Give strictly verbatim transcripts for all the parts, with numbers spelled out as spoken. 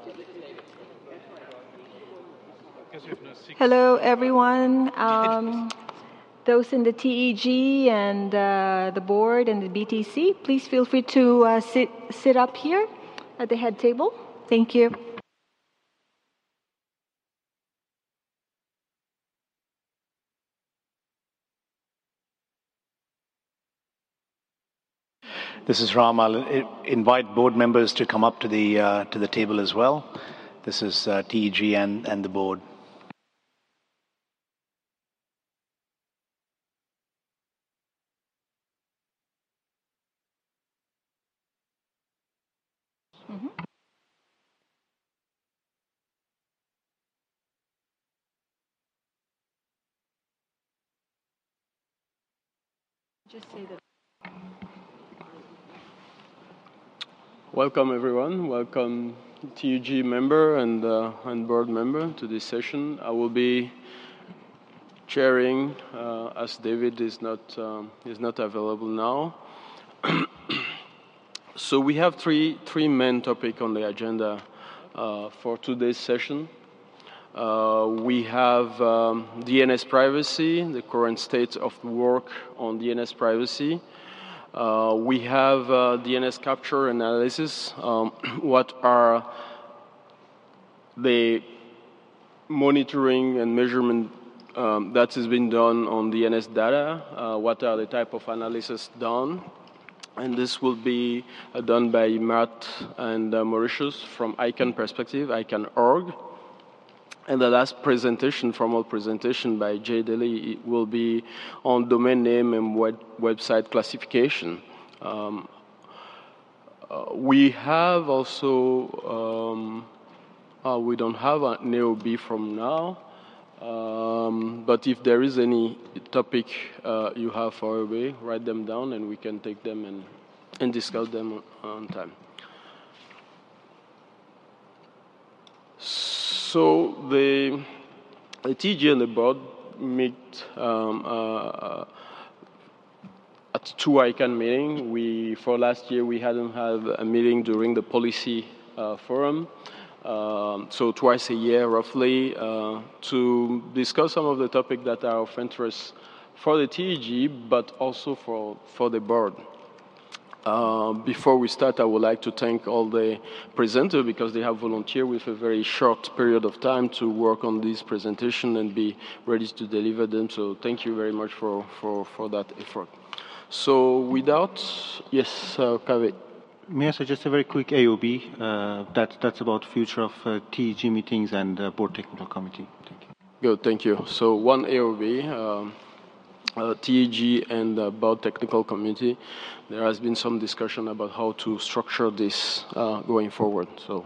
Hello, everyone. Um, those in the T E G and uh, the board and the B T C, please feel free to uh, sit sit up here at the head table. Thank you. This is Ram. I'll invite board members to come up to the uh, to the table as well. This is uh, T E G and, and the board. Mm-hmm. Just say that. Welcome, everyone. Welcome, T U G member and, uh, and board member to this session. I will be chairing uh, as David is not, um, is not available now. So we have three, three main topics on the agenda uh, for today's session. Uh, we have um, D N S privacy, the current state of work on D N S privacy. Uh, we have uh, D N S capture analysis. Um, what are the monitoring and measurement um, that has been done on D N S data? Uh, what are the type of analysis done? And this will be uh, done by Matt and uh, Mauritius from ICANN perspective, ICANN dot org. And the last presentation, formal presentation by Jay Daly, will be on domain name and web, website classification. Um, uh, we have also, um, uh, we don't have an A O B from now, um, but if there is any topic uh, you have for A O B, write them down and we can take them and, and discuss them on time. So the, the T G and the board meet um, uh, at two ICANN meetings. We, for last year, we hadn't had a meeting during the policy uh, forum. Um, so twice a year, roughly, uh, to discuss some of the topics that are of interest for the T E G, but also for, for the board. Uh, before we start, I would like to thank all the presenters because they have volunteered with a very short period of time to work on this presentation and be ready to deliver them. So thank you very much for, for, for that effort. So without, yes, uh, Kaveh. May I suggest a very quick A O B? Uh, that, that's about future of uh, T E G meetings and uh, board technical committee. Thank you. Good, thank you. So one A O B. Um, Uh, T E G and uh, board technical committee, there has been some discussion about how to structure this uh, going forward. So,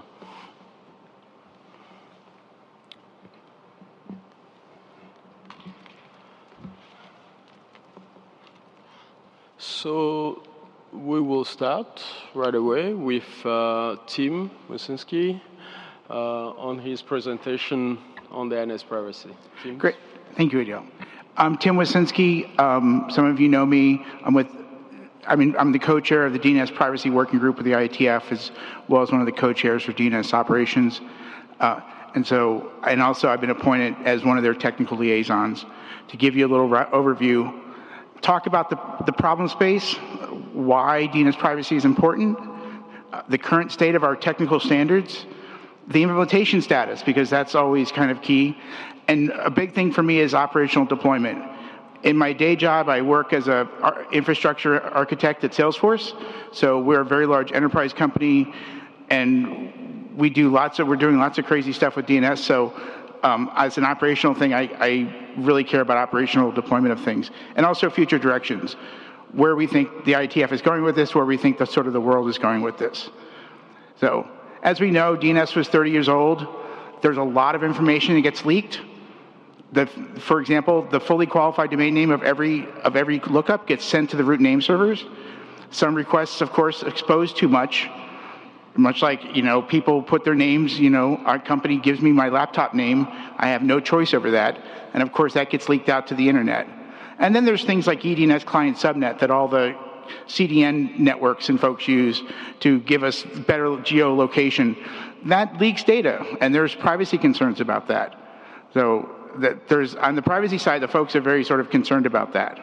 so we will start right away with uh, Tim Wyszynski uh, on his presentation on the D N S privacy. Tim? Great, thank you, Adil. I'm Tim Wyszynski. Um, some of you know me. I'm with, I mean, I'm the co-chair of the D N S Privacy Working Group with the I E T F, as well as one of the co-chairs for D N S operations. Uh, and so, and also I've been appointed as one of their technical liaisons to give you a little overview, talk about the, the problem space, why D N S privacy is important, uh, the current state of our technical standards, the implementation status, because that's always kind of key. And a big thing for me is operational deployment. In my day job, I work as an infrastructure architect at Salesforce. So we're a very large enterprise company, and we do lots of, we're doing lots of crazy stuff with D N S. So um, as an operational thing, I, I really care about operational deployment of things. And also future directions, where we think the I E T F is going with this, where we think the sort of the world is going with this. So as we know, D N S was thirty years old. There's a lot of information that gets leaked. The, for example, the fully qualified domain name of every of every lookup gets sent to the root name servers. Some requests, of course, expose too much. Much like, you know, people put their names, you know, our company gives me my laptop name. I have no choice over that. And of course, that gets leaked out to the internet. And then there's things like E D N S client subnet that all the C D N networks and folks use to give us better geolocation. that leaks data, and there's privacy concerns about that. So that there's, on the privacy side, the folks are very sort of concerned about that.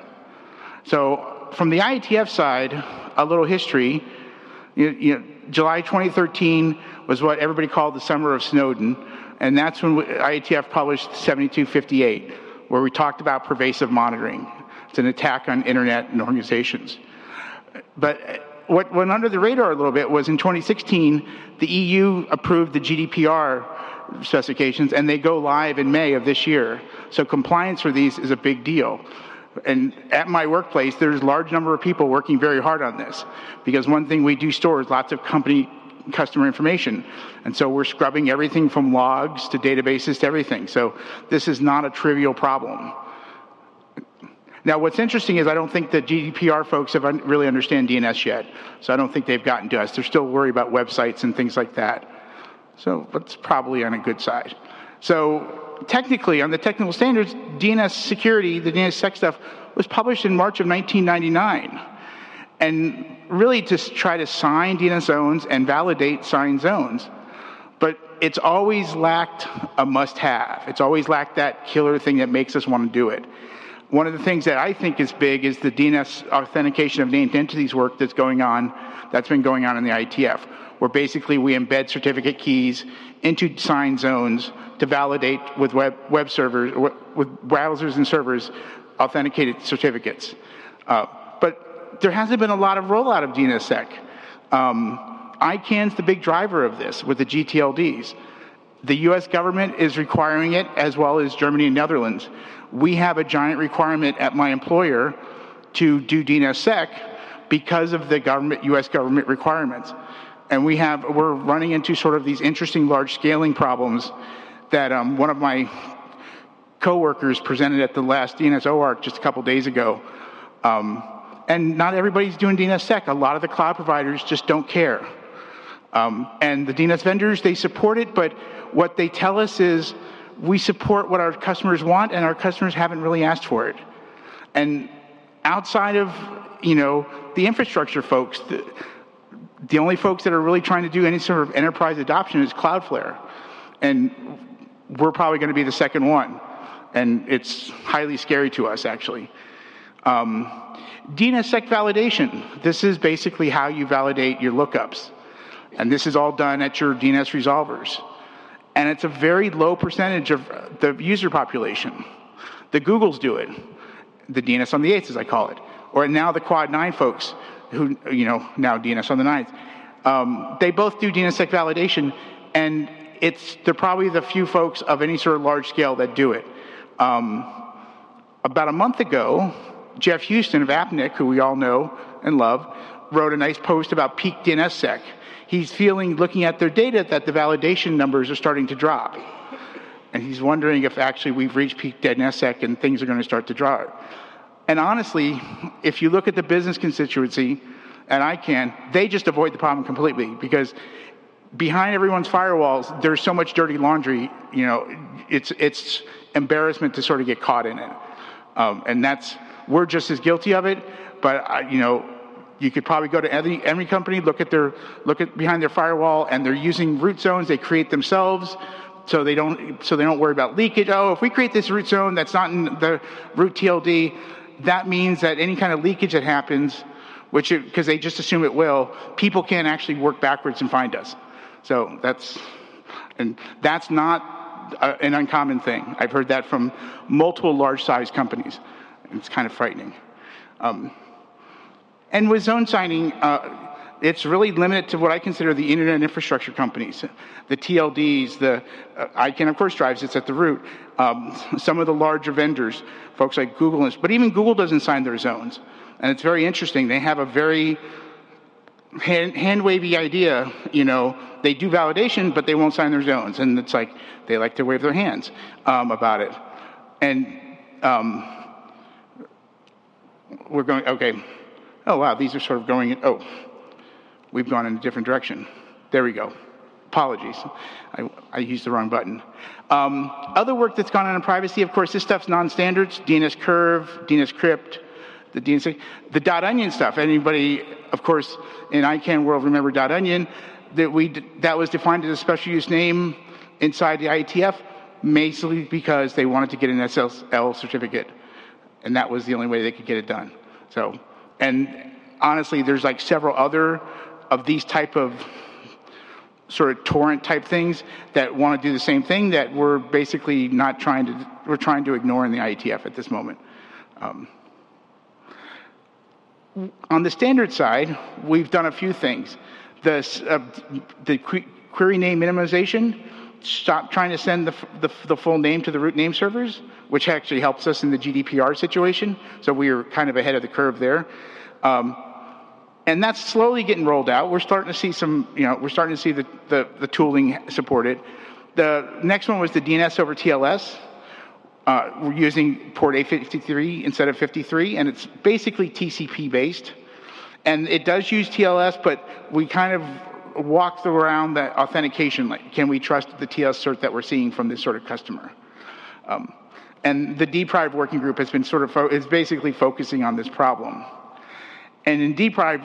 So from the I E T F side, a little history. You, you know, July twenty thirteen was what everybody called the summer of Snowden, and that's when we, I E T F published seventy-two fifty-eight, where we talked about pervasive monitoring. It's an attack on internet and organizations. But what went under the radar a little bit was in twenty sixteen, the E U approved the G D P R specifications, and they go live in May of this year. So compliance for these is a big deal. And at my workplace, there's a large number of people working very hard on this, because one thing we do store is lots of company customer information. And so we're scrubbing everything from logs to databases to everything. So this is not a trivial problem. Now, what's interesting is I don't think the G D P R folks have un- really understand D N S yet. So I don't think they've gotten to us. They're still worried about websites and things like that. So that's probably on a good side. So technically, on the technical standards, D N S security, the D N S sec stuff, was published in March of nineteen ninety-nine. And really to try to sign D N S zones and validate signed zones. But it's always lacked a must-have. It's always lacked that killer thing that makes us want to do it. One of the things that I think is big is the D N S authentication of named entities work that's going on, that's been going on in the I E T F, where basically we embed certificate keys into signed zones to validate with web, web servers, with browsers and servers, authenticated certificates. Uh, but there hasn't been a lot of rollout of D N S sec. Um, I CANN's the big driver of this with the G T L Ds. The U S government is requiring it, as well as Germany and Netherlands. We have a giant requirement at my employer to do D N S sec because of the government, U S government requirements. And we have, we're running into sort of these interesting large scaling problems that um, one of my coworkers presented at the last D N S O A R C just a couple days ago. Um, and not everybody's doing D N S sec. A lot of the cloud providers just don't care. Um, and the D N S vendors, they support it, but what they tell us is we support what our customers want, and our customers haven't really asked for it. And outside of, you know, the infrastructure folks, the, the only folks that are really trying to do any sort of enterprise adoption is Cloudflare. And we're probably going to be the second one. And it's highly scary to us, actually. Um, D N S sec validation. This is basically how you validate your lookups. And this is all done at your D N S resolvers. And it's a very low percentage of the user population. The Googles do it. The D N S on the eights, as I call it. Or now the Quad nine folks, who, you know, now D N S on the nines. Um, they both do D N S sec validation, and it's, they're probably the few folks of any sort of large scale that do it. Um, about a month ago, Jeff Houston of Appnik, who we all know and love, wrote a nice post about peak D N S sec. He's feeling, looking at their data, that the validation numbers are starting to drop. And he's wondering if actually we've reached peak D N S sec and things are going to start to drop. And honestly, if you look at the business constituency, and I can, they just avoid the problem completely, because behind everyone's firewalls, there's so much dirty laundry, you know, it's it's embarrassment to sort of get caught in it. Um, and that's, we're just as guilty of it, but, uh, you know, you could probably go to every, every company, look at their, look at behind their firewall, and they're using root zones they create themselves, so they don't, so they don't worry about leakage. Oh, if we create this root zone that's not in the root T L D, that means that any kind of leakage that happens, which, because they just assume it will, people can't actually work backwards and find us. So that's, and that's not a, an uncommon thing. I've heard that from multiple large-sized companies. It's kind of frightening. Um, And with zone signing, uh, it's really limited to what I consider the internet infrastructure companies, the T L Ds, the uh, I CANN, of course, drives it's at the root. Um, some of the larger vendors, folks like Google, but even Google doesn't sign their zones. And it's very interesting. They have a very hand, hand-wavy idea. You know, they do validation, but they won't sign their zones. And it's like they like to wave their hands um, about it. And um, we're going, okay. Oh, wow, these are sort of going, in, oh, we've gone in a different direction. There we go. Apologies. I, I used the wrong button. Um, other work that's gone on in privacy, of course, this stuff's non-standards, D N S Curve, D N S Crypt, the D N S, the .onion stuff. Anybody, of course, in I CANN world remember .onion. that we that was defined as a special use name inside the I E T F, basically because they wanted to get an S S L certificate, and that was the only way they could get it done. So, and honestly, there's like several other of these type of sort of torrent type things that want to do the same thing that we're basically not trying to, we're trying to ignore in the I E T F at this moment. Um, on the standard side, we've done a few things. The, uh, the query name minimization, stop trying to send the, the, the full name to the root name servers, which actually helps us in the G D P R situation. So we were kind of ahead of the curve there. Um, and that's slowly getting rolled out. We're starting to see some, you know, we're starting to see the, the, the tooling supported. The next one was the D N S over T L S. Uh, we're using port A fifty-three instead of fifty-three, and it's basically T C P based. And it does use T L S, but we kind of walked around that authentication. Like, can we trust the T L S cert that we're seeing from this sort of customer? Um, and the Deprive working group has been sort of, fo- is basically focusing on this problem. And in Deprive,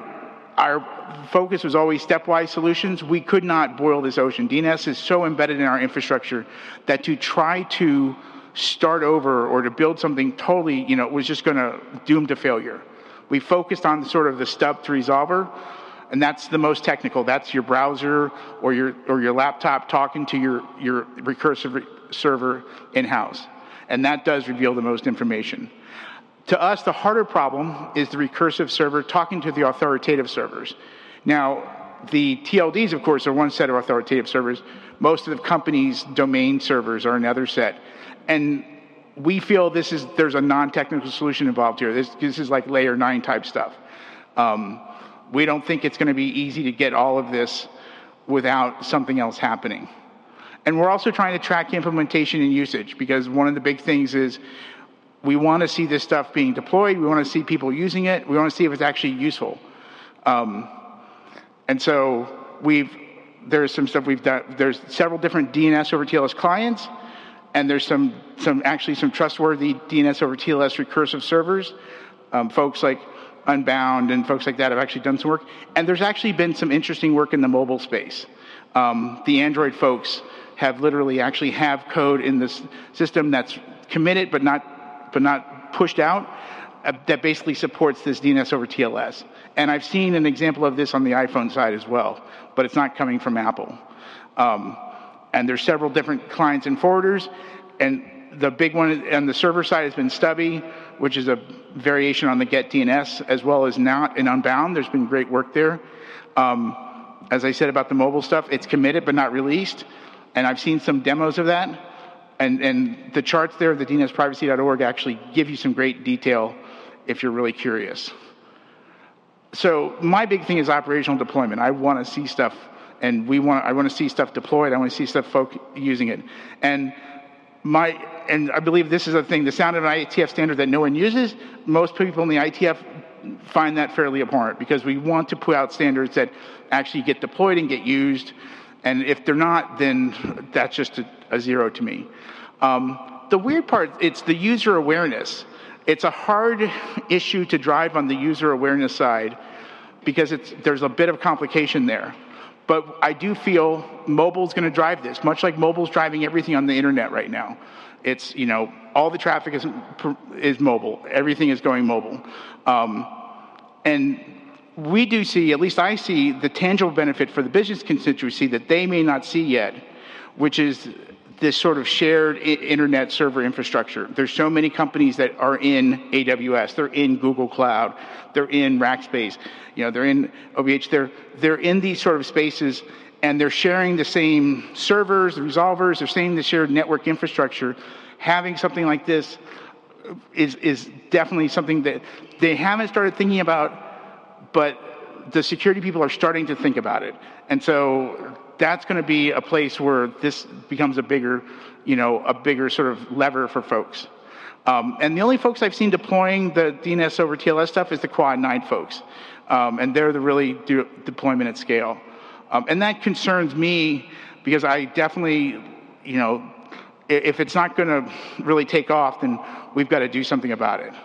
our focus was always stepwise solutions. We could not boil this ocean. D N S is so embedded in our infrastructure that to try to start over or to build something totally, you know, was just going to doom to failure. We focused on sort of the stub to resolver, and that's the most technical. That's your browser or your or your laptop talking to your, your recursive server in-house. And that does reveal the most information. To us, the harder problem is the recursive server talking to the authoritative servers. Now, the T L Ds, of course, are one set of authoritative servers. Most of the companies' domain servers are another set. And we feel this is there's a non-technical solution involved here. This, this is like layer nine type stuff. Um, we don't think it's going to be easy to get all of this without something else happening. And we're also trying to track implementation and usage, because one of the big things is we want to see this stuff being deployed. We want to see people using it. We want to see if it's actually useful. Um, and so we've there's some stuff we've done. There's several different D N S over T L S clients. And there's some, some actually some trustworthy D N S over T L S recursive servers. Um, folks like Unbound and folks like that have actually done some work. And there's actually been some interesting work in the mobile space. Um, the Android folks have literally actually have code in this system that's committed but not but not pushed out uh, that basically supports this D N S over T L S. And I've seen an example of this on the iPhone side as well, but it's not coming from Apple. Um, And there's several different clients and forwarders. And the big one on the server side has been Stubby, which is a variation on the Get D N S, as well as Not and Unbound. There's been great work there. Um, as I said about the mobile stuff, it's committed but not released. And I've seen some demos of that. And, and the charts there, the D N S privacy dot org, actually give you some great detail if you're really curious. So my big thing is operational deployment. I want to see stuff. And we want, I want to see stuff deployed. I want to see stuff folk using it. And my, and I believe this is a thing, the sound of an I E T F standard that no one uses, most people in the I E T F find that fairly abhorrent, because we want to put out standards that actually get deployed and get used. And if they're not, then that's just a, a zero to me. Um, the weird part, it's the user awareness. It's a hard issue to drive on the user awareness side, because it's, there's a bit of complication there. But I do feel mobile's going to drive this, much like mobile's driving everything on the internet right now. It's, you know, all the traffic is is mobile. Everything is going mobile. Um, and we do see, at least I see, the tangible benefit for the business constituency that they may not see yet, which is this sort of shared internet server infrastructure. There's so many companies that are in A W S, they're in Google Cloud, they're in Rackspace, you know, they're in O V H, they're, they're in these sort of spaces, and they're sharing the same servers, the resolvers, they're sharing the shared network infrastructure. Having something like this is, is definitely something that they haven't started thinking about, but the security people are starting to think about it. And so that's going to be a place where this becomes a bigger, you know, a bigger sort of lever for folks. Um, and the only folks I've seen deploying the D N S over T L S stuff is the Quad nine folks. Um, and they're the really do deployment at scale. Um, and that concerns me, because I definitely, you know, if it's not going to really take off, then we've got to do something about it.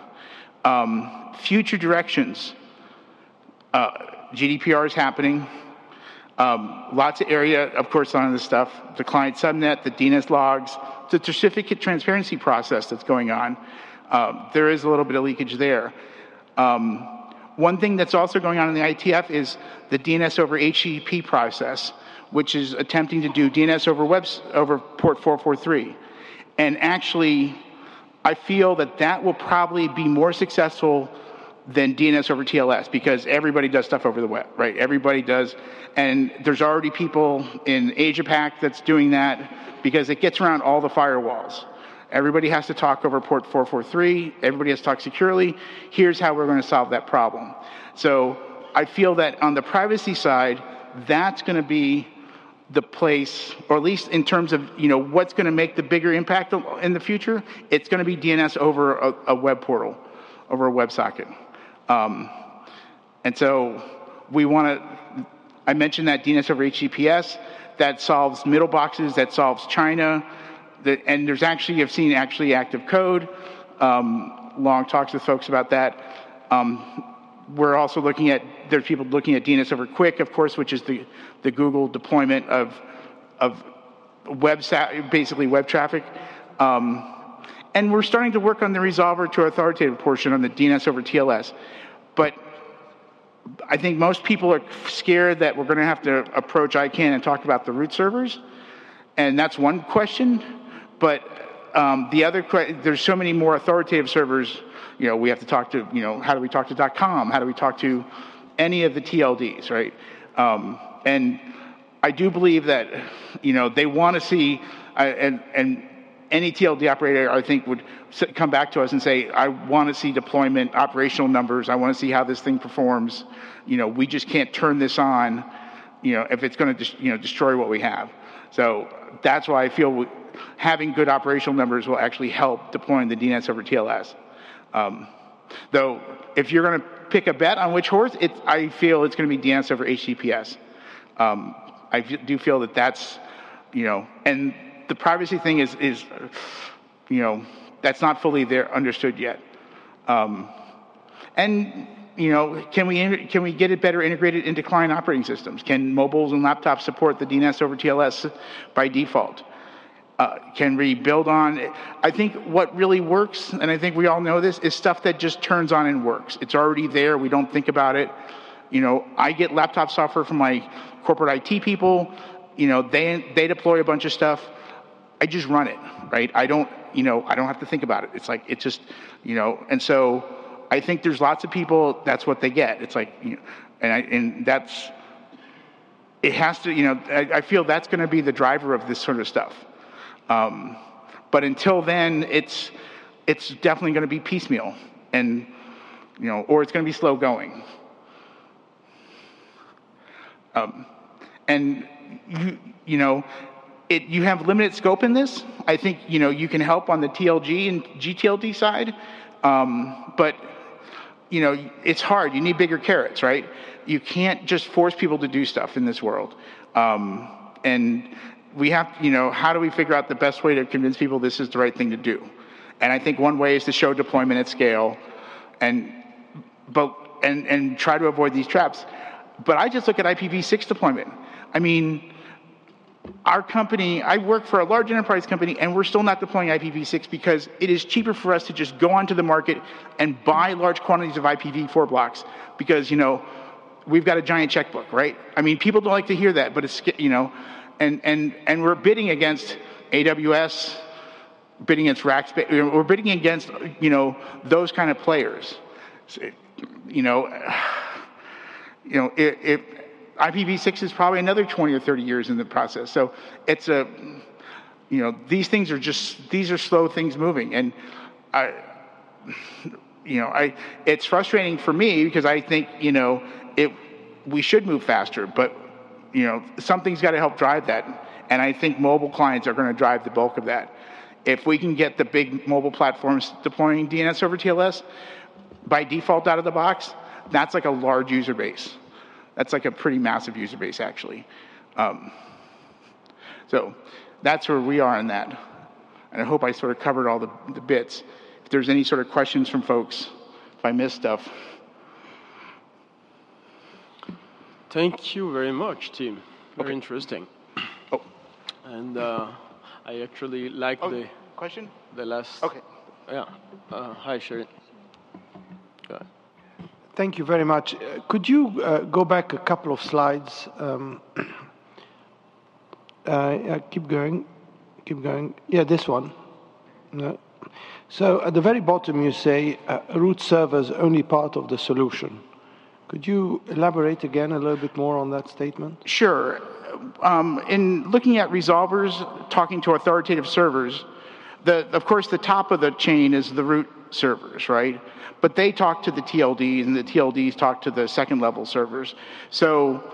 Um, future directions. Uh, G D P R is happening. Um, lots of area, of course, on this stuff. The client subnet, the D N S logs, the certificate transparency process that's going on. Uh, there is a little bit of leakage there. Um, one thing that's also going on in the I T F is the D N S over H T T P process, which is attempting to do D N S over web over port four forty-three. And actually, I feel that that will probably be more successful than D N S over T L S, because everybody does stuff over the web, right? Everybody does. And there's already people in Asia Pac that's doing that because it gets around all the firewalls. Everybody has to talk over port four forty-three. Everybody has to talk securely. Here's how we're going to solve that problem. So I feel that on the privacy side, that's going to be the place, or at least in terms of, you know, what's going to make the bigger impact in the future, it's going to be D N S over a, a web portal, over a WebSocket. Um, and so we want to, I mentioned that D N S over H T T P S, that solves middle boxes, that solves China, that, and there's actually, I've seen actually active code, um, long talks with folks about that. Um, we're also looking at, there's people looking at D N S over Quick, of course, which is the, the Google deployment of, of web, basically web traffic. Um, And we're starting to work on the resolver to authoritative portion on the D N S over T L S. But I think most people are scared that we're going to have to approach I CANN and talk about the root servers. And that's one question. But um, the other, there's so many more authoritative servers. You know, we have to talk to, you know, how do we talk to .com? How do we talk to any of the T L Ds, right? Um, and I do believe that, you know, they want to see, uh, and, and any T L D operator, I think, would come back to us and say, I want to see deployment, operational numbers. I want to see how this thing performs. You know, we just can't turn this on, you know, if it's going to, you know, destroy what we have. So that's why I feel we, having good operational numbers will actually help deploying the D N S over T L S. Um, though, if you're going to pick a bet on which horse, it, I feel it's going to be D N S over H T T P S. Um, I do feel that that's, you know, and the privacy thing is, is, you know, that's not fully there understood yet. Um, and, you know, can we can we get it better integrated into client operating systems? Can mobiles and laptops support the D N S over T L S by default? Uh, can we build on? I think what really works, and I think we all know this, is stuff that just turns on and works. It's already there. We don't think about it. You know, I get laptop software from my corporate I T people. You know, they they deploy a bunch of stuff. I just run it, right? I don't, you know, I don't have to think about it. It's like, it's just, you know, and so I think there's lots of people, that's what they get. It's like, you know, and I, and that's, it has to, you know, I, I feel that's going to be the driver of this sort of stuff. Um, but until then, it's, it's definitely going to be piecemeal, and, you know, or it's going to be slow going. Um, and you, you know, It, you have limited scope in this. I think, you know, you can help on the T L G and G T L D side, um, but, you know, it's hard. You need bigger carrots, right? You can't just force people to do stuff in this world. Um, and we have, you know, how do we figure out the best way to convince people this is the right thing to do? And I think one way is to show deployment at scale, and but and and try to avoid these traps. But I just look at I P v six deployment. I mean, our company, I work for a large enterprise company, and we're still not deploying I P v six because it is cheaper for us to just go onto the market and buy large quantities of I P v four blocks because, you know, we've got a giant checkbook, right? I mean, people don't like to hear that, but it's, you know, and and and we're bidding against A W S, bidding against Rackspace, we're bidding against, you know, those kind of players. You know, you know, if, if I P v six is probably another twenty or thirty years in the process. So it's a, you know, these things are just, these are slow things moving. And I, you know, I, it's frustrating for me because I think, you know, it, we should move faster, but, you know, something's got to help drive that. And I think mobile clients are going to drive the bulk of that. If we can get the big mobile platforms deploying D N S over T L S by default out of the box, that's like a large user base. That's like a pretty massive user base, actually. Um, so that's where we are in that. And I hope I sort of covered all the, the bits. If there's any sort of questions from folks, if I missed stuff. Thank you very much, Tim. Very Okay. interesting. Oh. And uh, I actually like Oh, the question? the last. Okay. Yeah. Uh, hi, Sherry. Go ahead. Thank you very much. Uh, Could you uh, go back a couple of slides? Um, uh, yeah, keep going. Keep going. Yeah, this one. No. So at the very bottom, you say uh, root servers only part of the solution. Could you elaborate again a little bit more on that statement? Sure. Um, in looking at resolvers, talking to authoritative servers, the, of course, the top of the chain is the root servers, right? But they talk to the T L Ds, and the T L Ds talk to the second level servers. So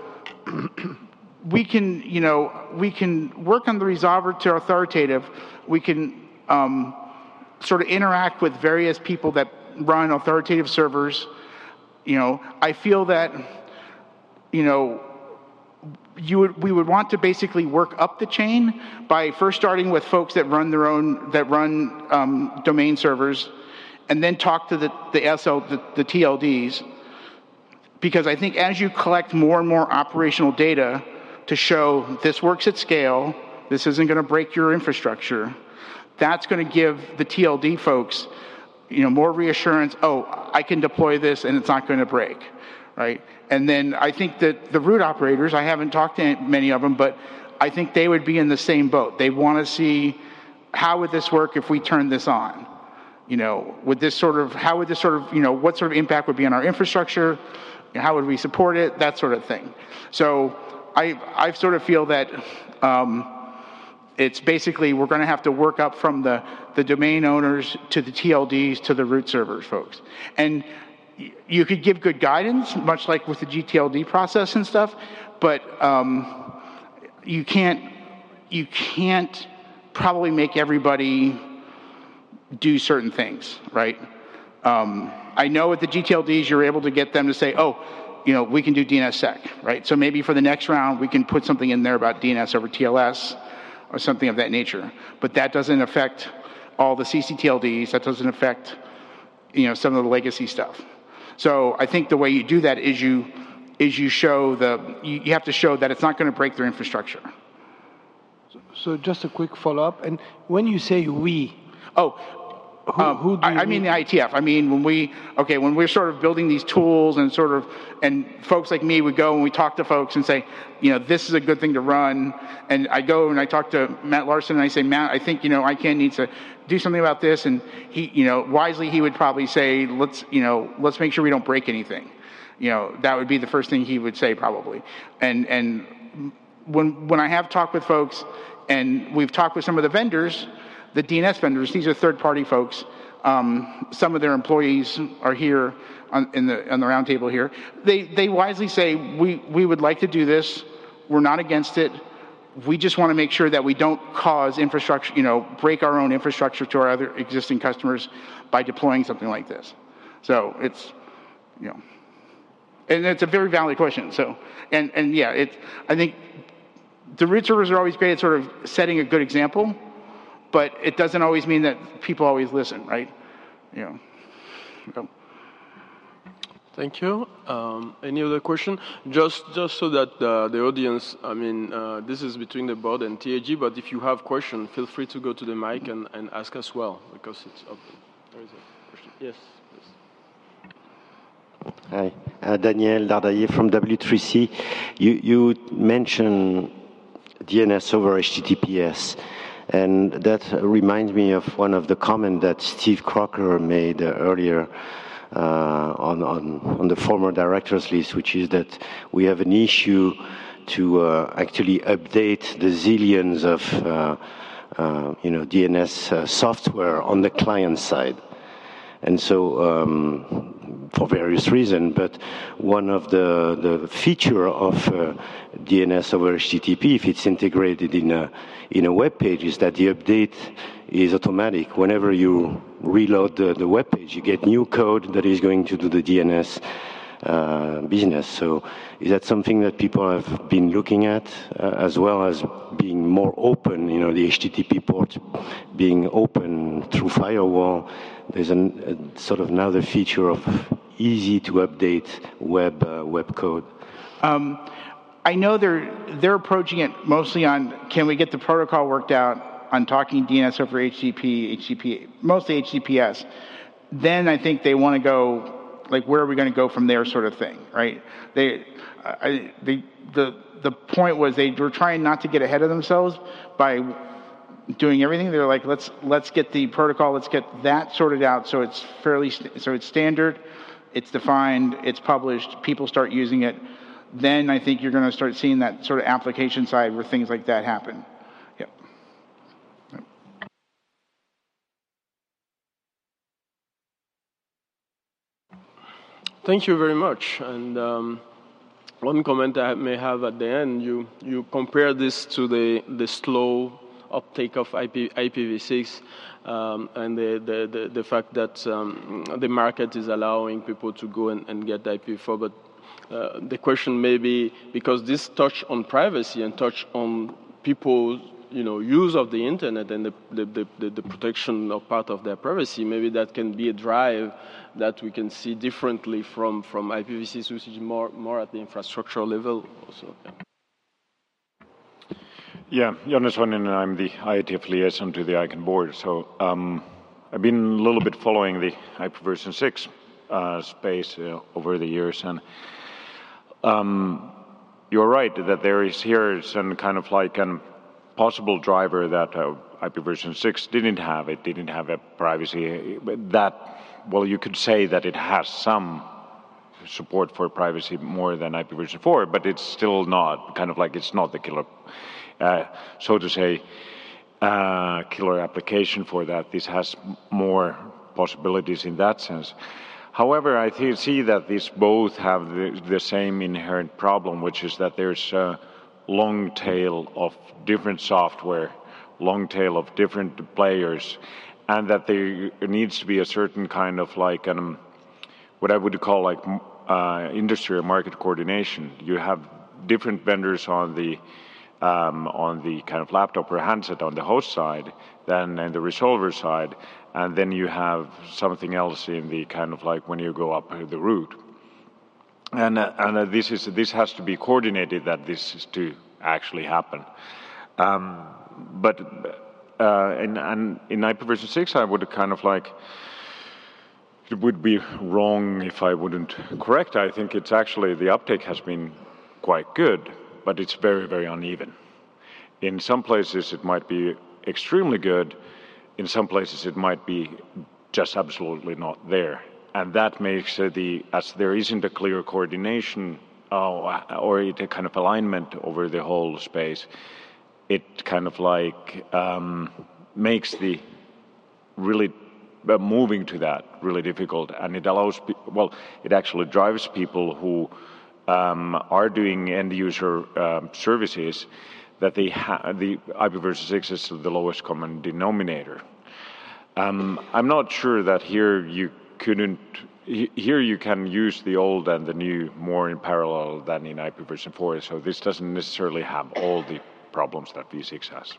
we can, you know, we can work on the resolver to authoritative. We can um, sort of interact with various people that run authoritative servers. You know, I feel that, you know, you would, we would want to basically work up the chain by first starting with folks that run their own, that run um, domain servers, and then talk to the, the S L, the, the T L Ds. Because I think as you collect more and more operational data to show this works at scale, this isn't going to break your infrastructure, that's going to give the T L D folks, you know, more reassurance. Oh, I can deploy this and it's not going to break, right? And then I think that the root operators, I haven't talked to many of them, but I think they would be in the same boat. They want to see, how would this work if we turn this on? You know, would this sort of, how would this sort of, you know, what sort of impact would be on our infrastructure? How would we support it? That sort of thing. So I, I sort of feel that um, it's basically, we're going to have to work up from the, the domain owners to the T L Ds to the root servers folks. And you could give good guidance, much like with the G T L D process and stuff, but um, you can't, you can't probably make everybody do certain things, right? Um, I know with the G T L Ds, you're able to get them to say, oh, you know, we can do D N S sec, right? So maybe for the next round, we can put something in there about D N S over T L S or something of that nature. But that doesn't affect all the C C T L Ds. That doesn't affect, you know, some of the legacy stuff. So I think the way you do that is you is you show the, you, you have to show that it's not going to break their infrastructure. So just a quick follow-up. And when you say we, Oh, who, um, who do you I, I mean the I T F. I mean when we, okay, when we're sort of building these tools and sort of, and folks like me would go and we talk to folks and say, you know, this is a good thing to run. And I go and I talk to Matt Larson and I say, Matt, I think, you know, ICANN needs to do something about this. And he, you know, wisely he would probably say, let's, you know, let's make sure we don't break anything. You know, that would be the first thing he would say probably. And, and when, when I have talked with folks and we've talked with some of the vendors, the D N S vendors, these are third-party folks. Um, some of their employees are here on, in the, on the round table here. They, they wisely say, we, we would like to do this. We're not against it. We just want to make sure that we don't cause infrastructure, you know, break our own infrastructure to our other existing customers by deploying something like this. So it's, you know, and it's a very valid question. So, and, and yeah, it's, I think the root servers are always great at sort of setting a good example, but it doesn't always mean that people always listen, right? You know. So. Thank you. Um, any other question? Just, just so that uh, the audience, I mean, uh, this is between the board and T A G, but if you have questions, feel free to go to the mic and, and ask as well, because it's open. There is a question. Yes, please. Hi, uh, Daniel Dardaillet from W three C. You, you mentioned D N S over H T T P S. And that reminds me of one of the comments that Steve Crocker made uh, earlier uh, on, on, on the former directors list, which is that we have an issue to uh, actually update the zillions of uh, uh, you know, D N S uh, software on the client side. And so, um, for various reasons, but one of the, the feature of uh, D N S over H T T P, if it's integrated in a, in a web page, is that the update is automatic. Whenever you reload the, the web page, you get new code that is going to do the D N S uh, business. So is that something that people have been looking at, uh, as well as being more open, you know, the H T T P port being open through firewall? There's an, a sort of another feature of easy to update web uh, web code. Um, I know they're they're approaching it mostly on can we get the protocol worked out on talking D N S over H T T P, H T T P, mostly H T T P S. Then I think they want to go like where are we going to go from there, sort of thing, right? They, I, they, the the point was they were trying not to get ahead of themselves by doing everything. They're like let's let's get the protocol, let's get that sorted out so it's fairly so it's standard, it's defined, it's published, people start using it. Then I think you're going to start seeing that sort of application side where things like that happen. Yep. Yep. Thank you very much. And um, one comment I may have at the end, you, you compare this to the, the slow uptake of I P, I P v six um, and the, the, the, the fact that um, the market is allowing people to go and, and get I P v four. But uh, the question may be, because this touch on privacy and touch on people's you know, use of the internet and the, the, the, the protection of part of their privacy, maybe that can be a drive that we can see differently from, from I P v six, which is more, more at the infrastructure level also. Yeah. Yeah, Jonas Honinen, I'm the I E T F liaison to the ICANN board. So um, I've been a little bit following the I P version six uh, space uh, over the years, and um, you're right that there is here some kind of like an possible driver that uh, I P version six didn't have. It didn't have a privacy that, well, you could say that it has some support for privacy more than I P version four, but it's still not, kind of like it's not the killer, uh, so to say, uh, killer application for that. This has more possibilities in that sense. However, I th- see that these both have the, the same inherent problem, which is that there's a long tail of different software, long tail of different players, and that there needs to be a certain kind of like um, what I would call like uh, industry or market coordination. You have different vendors on the um, on the kind of laptop or handset on the host side, then in the resolver side, and then you have something else in the kind of like when you go up the route. And uh, and uh, this is this has to be coordinated that this is to actually happen. Um, but uh, in, and in I P version six, I would kind of like, it would be wrong if I wouldn't correct. I think it's actually, the uptake has been quite good, but it's very, very uneven. In some places, it might be extremely good. In some places, it might be just absolutely not there. And that makes uh, the, as there isn't a clear coordination uh, or a kind of alignment over the whole space, it kind of like um, makes the really uh, moving to that really difficult. And it allows, pe- well, it actually drives people who um, are doing end user um, services that they ha- the I P version six is the lowest common denominator. Um, I'm not sure that here you couldn't, here you can use the old and the new more in parallel than in I P version four, so this doesn't necessarily have all the problems that v six has.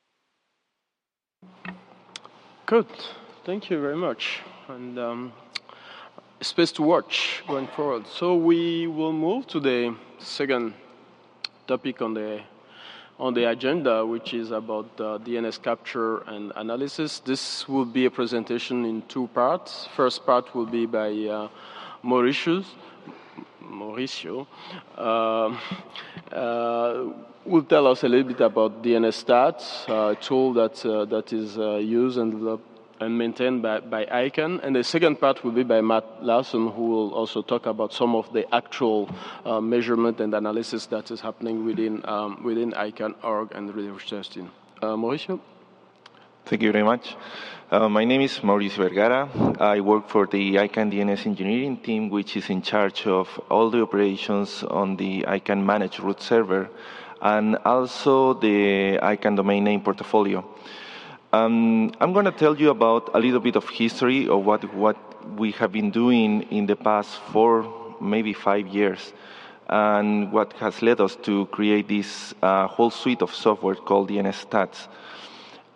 Good, thank you very much. And um, space to watch going forward. So we will move to the second topic on the on the agenda, which is about uh, D N S capture and analysis. This will be a presentation in two parts. First part will be by uh, Mauritius, Mauricio. Uh, uh, will tell us a little bit about D N S Stats, uh, a tool that uh, that is uh, used and developed and maintained by, by ICANN. And the second part will be by Matt Larson, who will also talk about some of the actual uh, measurement and analysis that is happening within um, within ICANN dot org and research testing. Uh, Mauricio? Thank you very much. Uh, my name is Mauricio Vergara. I work for the ICANN D N S engineering team, which is in charge of all the operations on the ICANN managed root server and also the ICANN domain name portfolio. Um, I'm going to tell you about a little bit of history of what, what we have been doing in the past four, maybe five years, and what has led us to create this uh, whole suite of software called D N S Stats.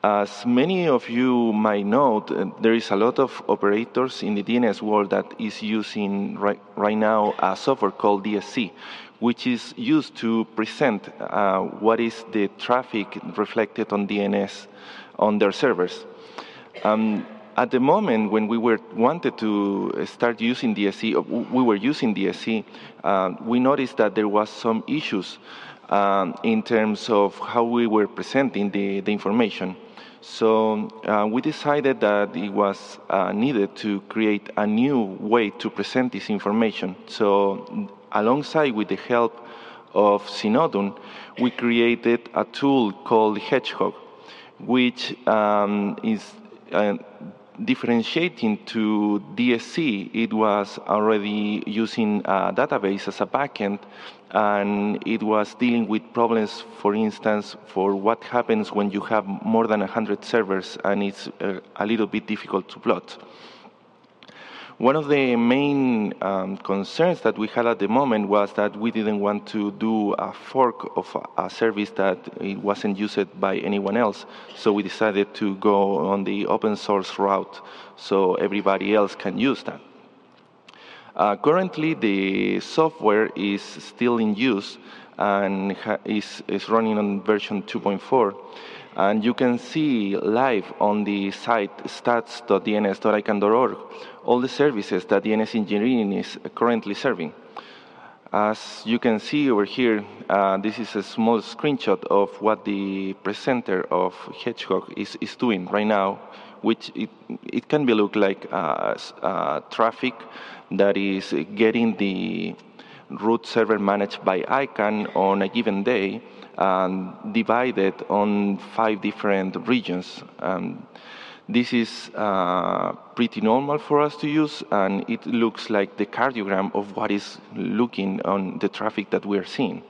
As many of you might know, there is a lot of operators in the D N S world that is using right, right now a software called D S C, which is used to present uh, what is the traffic reflected on D N S on their servers. Um, at the moment when we were wanted to start using D S C, we were using D S C, uh, we noticed that there was some issues um, in terms of how we were presenting the, the information. So uh, we decided that it was uh, needed to create a new way to present this information. So alongside with the help of Synodon, we created a tool called Hedgehog, which um, is uh, differentiating to D S C. It was already using a database as a backend, and it was dealing with problems, for instance, for what happens when you have more than one hundred servers and it's uh, a little bit difficult to plot. One of the main um, concerns that we had at the moment was that we didn't want to do a fork of a service that it wasn't used by anyone else. So we decided to go on the open source route so everybody else can use that. Uh, currently, the software is still in use and ha is, is running on version two point four. And you can see live on the site stats dot d n s dot i can dot org all the services that D N S Engineering is currently serving. As you can see over here, uh, this is a small screenshot of what the presenter of Hedgehog is, is doing right now, which it, it can be look like uh, uh, traffic that is getting the root server managed by I CANN on a given day, um, divided on five different regions. Um, this is uh, pretty normal for us to use, and it looks like the cardiogram of what is looking on the traffic that we are seeing.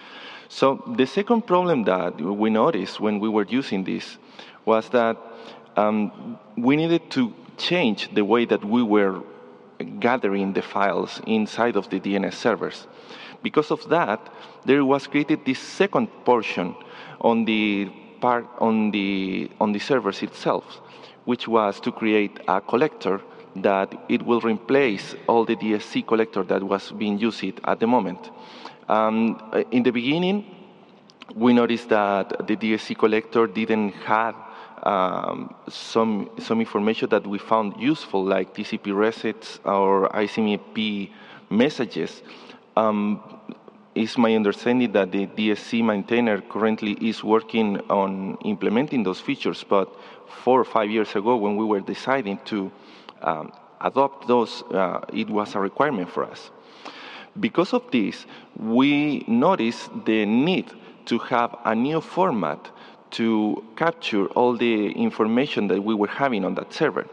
So the second problem that we noticed when we were using this was that um, we needed to change the way that we were gathering the files inside of the D N S servers. Because of that, there was created this second portion on the part on the on the servers itself, which was to create a collector that it will replace all the D S C collector that was being used at the moment. Um, in the beginning, we noticed that the D S C collector didn't have um, some some information that we found useful, like T C P resets or I C M P messages. Um, it's my understanding that the D S C maintainer currently is working on implementing those features, but four or five years ago when we were deciding to um, adopt those, uh, it was a requirement for us. Because of this, we noticed the need to have a new format to capture all the information that we were having on that server.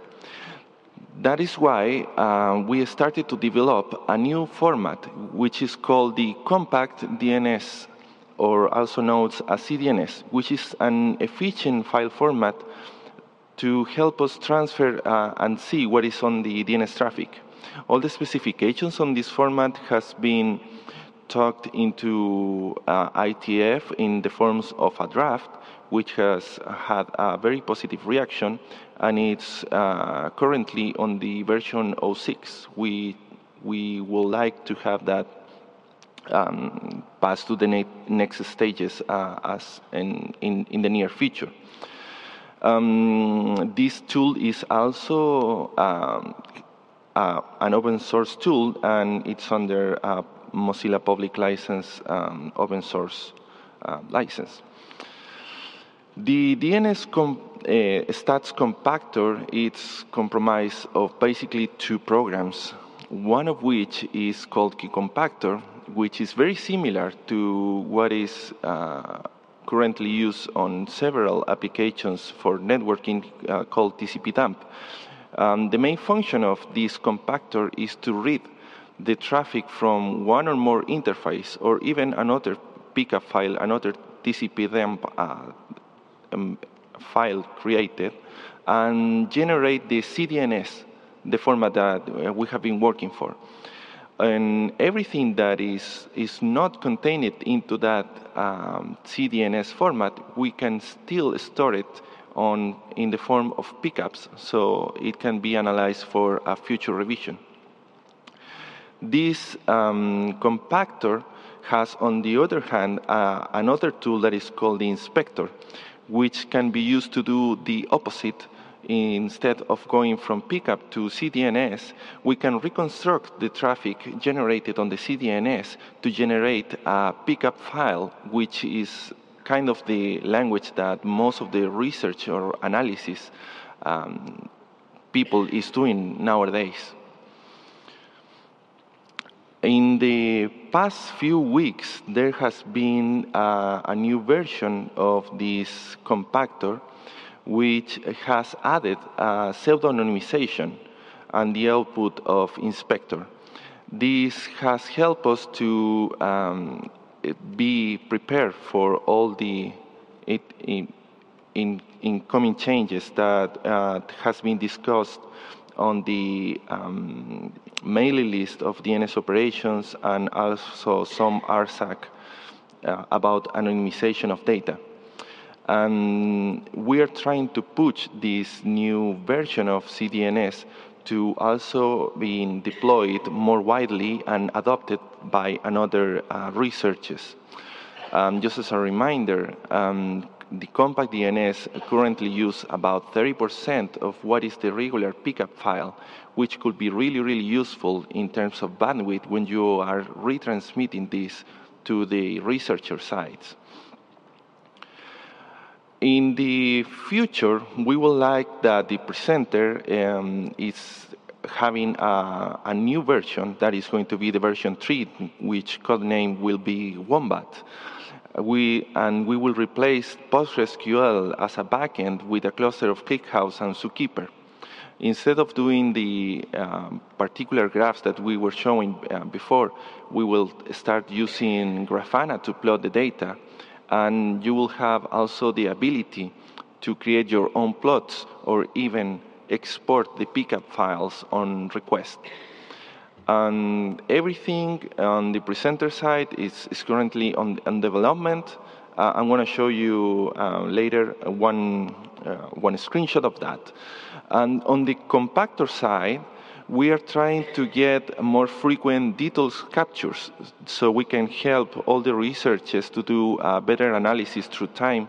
That is why uh, we started to develop a new format, which is called the Compact D N S, or also known as C D N S, which is an efficient file format to help us transfer uh, and see what is on the D N S traffic. All the specifications on this format has been talked into uh, I T F in the forms of a draft, which has had a very positive reaction, and it's uh, currently on the version oh six. We, we would like to have that um, pass to the ne next stages uh, as in, in, in the near future. Um, this tool is also um, uh, an open source tool, and it's under uh, Mozilla Public License um, open source uh, license. The D N S com uh, stats compactor is comprised of basically two programs, one of which is called KeyCompactor, which is very similar to what is uh, currently used on several applications for networking uh, called T C P dump. Um, the main function of this compactor is to read the traffic from one or more interface, or even another pickup file, another T C P dump uh, um, file created, and generate the C D N S, the format that we have been working for. And everything that is, is not contained into that um, C D N S format, we can still store it on in the form of pickups, so it can be analyzed for a future revision. This um, compactor has, on the other hand, uh, another tool that is called the inspector, which can be used to do the opposite. Instead of going from pickup to C D N S, we can reconstruct the traffic generated on the C D N S to generate a pickup file, which is kind of the language that most of the research or analysis um, people is doing nowadays. In the past few weeks, there has been uh, a new version of this compactor, which has added uh, pseudo-anonymization and the output of inspector. This has helped us to um, be prepared for all the it, in, in, incoming changes that uh, has been discussed on the um, mailing list of D N S operations and also some R S A C uh, about anonymization of data. And we are trying to push this new version of C D N S to also be deployed more widely and adopted by another uh, researchers. Um, just as a reminder, um, the compact D N S currently use about thirty percent of what is the regular pickup file, which could be really, really useful in terms of bandwidth when you are retransmitting this to the researcher sites. In the future, we would like that the presenter um, is having a, a new version that is going to be the version three, which codename will be Wombat. We, and we will replace PostgreSQL as a backend with a cluster of ClickHouse and Zookeeper. Instead of doing the um, particular graphs that we were showing uh, before, we will start using Grafana to plot the data. And you will have also the ability to create your own plots or even export the pickup files on request. And everything on the presenter side is, is currently on, on development. Uh, I'm going to show you uh, later one, uh, one screenshot of that. And on the compactor side, we are trying to get more frequent details captures so we can help all the researchers to do uh, better analysis through time.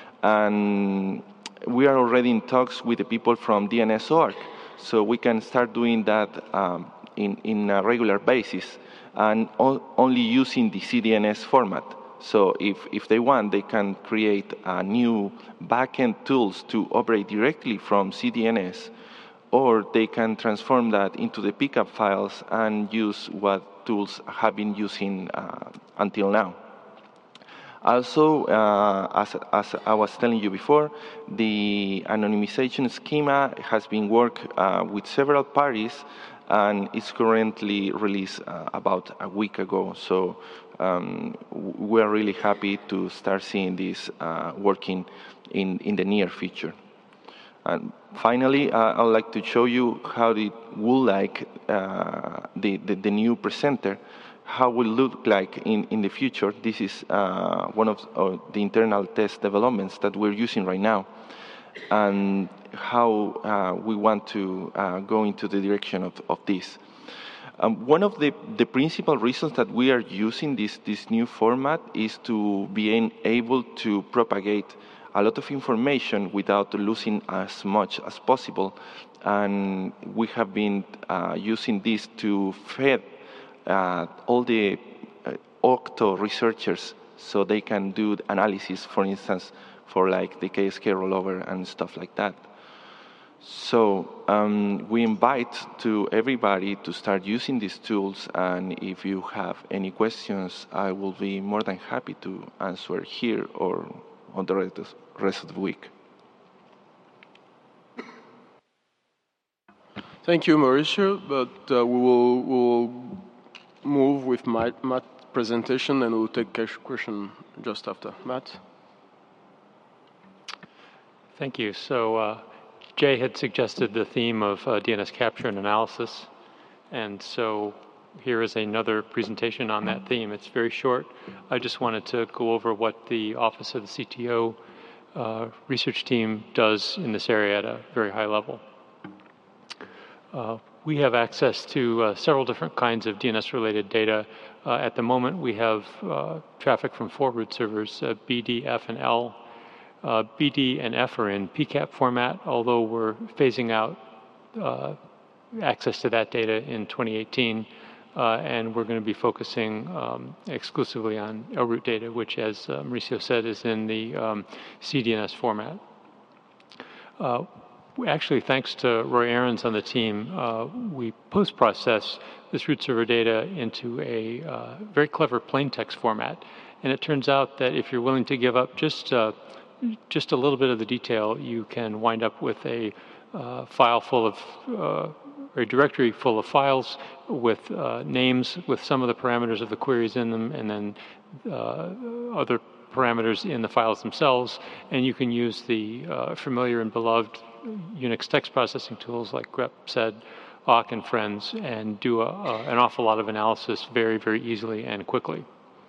And we are already in talks with the people from D N S org, so we can start doing that um, in, in a regular basis and only using the C D N S format. So if, if they want, they can create uh, new backend tools to operate directly from C D N S, or they can transform that into the pickup files and use what tools have been using uh, until now. Also, uh, as, as I was telling you before, the anonymization schema has been worked uh, with several parties, and it's currently released uh, about a week ago. So um, we are really happy to start seeing this uh, working in, in the near future. And finally, uh, I would like to show you how it will like uh, the, the, the new presenter, how it will look like in, in the future. This is uh, one of uh, the internal test developments that we're using right now, and how uh, we want to uh, go into the direction of, of this. Um, one of the, the principal reasons that we are using this, this new format is to be able to propagate a lot of information without losing as much as possible. And we have been uh, using this to feed uh, all the uh, Octo researchers so they can do analysis, for instance, for like the K S K rollover and stuff like that. So um, we invite to everybody to start using these tools, and if you have any questions, I will be more than happy to answer here or on the rest of the week. Thank you, Mauricio, but uh, we will we'll move with Matt, Matt's presentation, and we'll take a question just after. Matt? Thank you. So uh, Jay had suggested the theme of uh, D N S capture and analysis, and so here is another presentation on that theme. It's very short. I just wanted to go over what the Office of the C T O uh, research team does in this area at a very high level. Uh, we have access to uh, several different kinds of D N S-related data. Uh, at the moment, we have uh, traffic from four root servers, uh, B, D, F, and L. Uh, B, D, and F are in P CAP format, although we're phasing out uh, access to that data in twenty eighteen, uh, and we're going to be focusing um, exclusively on L root data, which, as uh, Mauricio said, is in the um, C D N S format. Uh, Actually, thanks to Roy Ahrens on the team, uh, we post-process this root server data into a uh, very clever plain text format. And it turns out that if you're willing to give up just, uh, just a little bit of the detail, you can wind up with a uh, file full of, uh, or a directory full of files with uh, names with some of the parameters of the queries in them, and then uh, other parameters in the files themselves. And you can use the uh, familiar and beloved Unix text processing tools like grep, sed, awk, and friends, and do a, a, an awful lot of analysis very, very easily and quickly.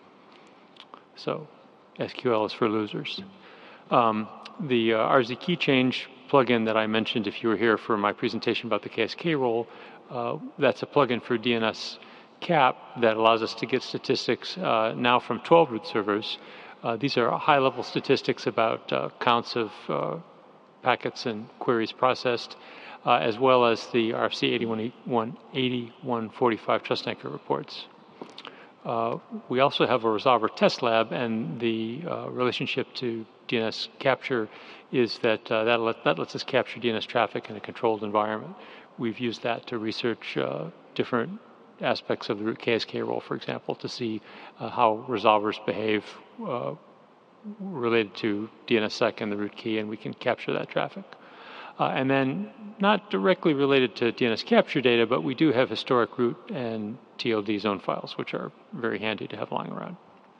So S Q L is for losers. Um, the uh, R Z key change plugin that I mentioned, if you were here for my presentation about the K S K role, uh, that's a plugin for D N S cap that allows us to get statistics uh, now from twelve root servers. Uh, these are high-level statistics about uh, counts of uh, packets and queries processed, uh, as well as the R F C eighty-one forty-five trust anchor reports. Uh, we also have a Resolver test lab, and the uh, relationship to D N S capture is that uh, that, let, that lets us capture D N S traffic in a controlled environment. We've used that to research uh, different aspects of the root K S K role, for example, to see uh, how resolvers behave uh, related to D N S sec and the root key, and we can capture that traffic. Uh, and then, not directly related to D N S capture data, but we do have historic root and T L D zone files, which are very handy to have lying around.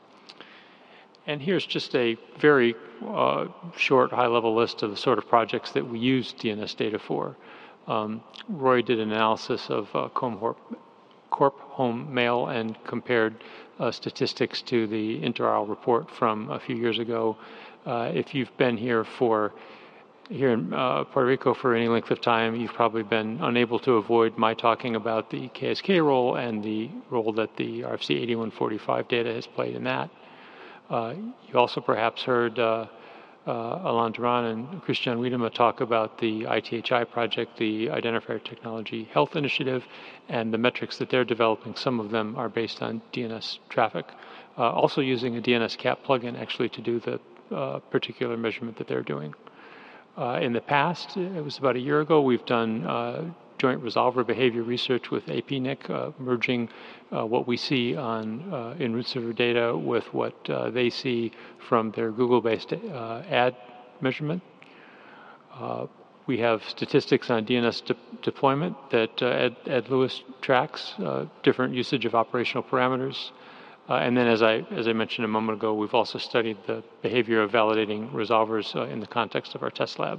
And here's just a very uh, short, high-level list of the sort of projects that we use D N S data for. Um, Roy did an analysis of uh, Corp home mail and compared uh, statistics to the Inter-Isle report from a few years ago. Uh, if you've been here for here in uh, Puerto Rico for any length of time, you've probably been unable to avoid my talking about the K S K role and the role that the R F C eighty-one forty-five data has played in that. Uh, you also perhaps heard uh, uh, Alain Duran and Christian Wiedema talk about the I T H I project, the Identifier Technology Health Initiative, and the metrics that they're developing. Some of them are based on D N S traffic, uh, also using a D N S cap plugin actually to do the uh, particular measurement that they're doing. Uh, in the past, it was about a year ago, we've done uh, joint resolver behavior research with A P N I C, uh, merging uh, what we see on uh, in root server data with what uh, they see from their Google-based uh, ad measurement. Uh, we have statistics on D N S de deployment that uh, Ed, Ed Lewis tracks, uh, different usage of operational parameters. Uh, and then, as I, as I mentioned a moment ago, we've also studied the behavior of validating resolvers uh, in the context of our test lab.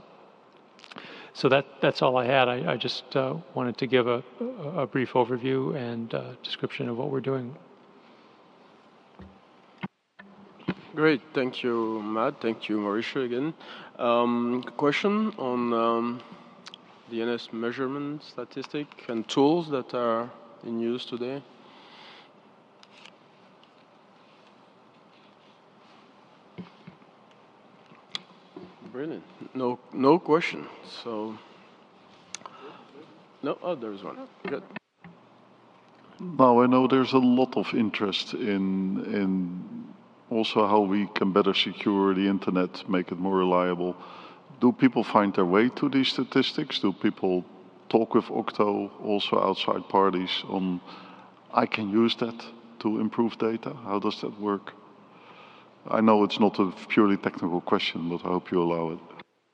So that, that's all I had. I, I just uh, wanted to give a, a brief overview and uh, description of what we're doing. Great, thank you, Matt. Thank you, Mauricio, again. Um, question on um, D N S measurement statistic and tools that are in use today. Brilliant. No, no question. So, no. Oh, there's one. Good. Now I know there's a lot of interest in in also how we can better secure the internet, make it more reliable. Do people find their way to these statistics? Do people talk with Octo, also outside parties, on I can use that to improve data? How does that work? I know it's not a purely technical question, but I hope you allow it.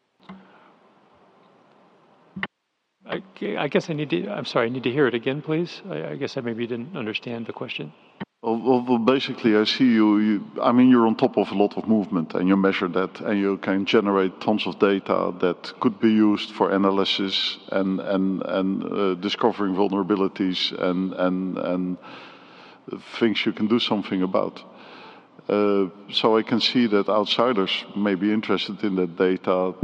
I, I guess I need to, I'm sorry, I need to hear it again, please. I, I guess I maybe didn't understand the question. Well, well, basically, I see you, you, I mean, you're on top of a lot of movement, and you measure that, and you can generate tons of data that could be used for analysis and, and, and uh, discovering vulnerabilities and, and, and things you can do something about. Uh, so I can see that outsiders may be interested in that data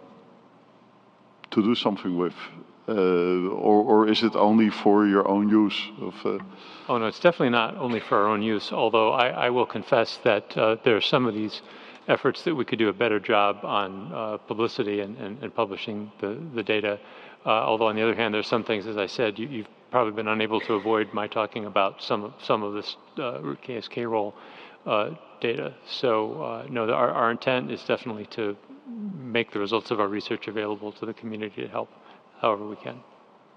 to do something with. Uh, or, or is it only for your own use? Of, uh... Oh, no, it's definitely not only for our own use, although I, I will confess that uh, there are some of these efforts that we could do a better job on uh, publicity and, and, and publishing the, the data. Uh, although on the other hand, there's some things, as I said, you, you've probably been unable to avoid my talking about some of, some of this uh, root K S K role uh, data. So uh, no, our, our intent is definitely to make the results of our research available to the community to help however we can.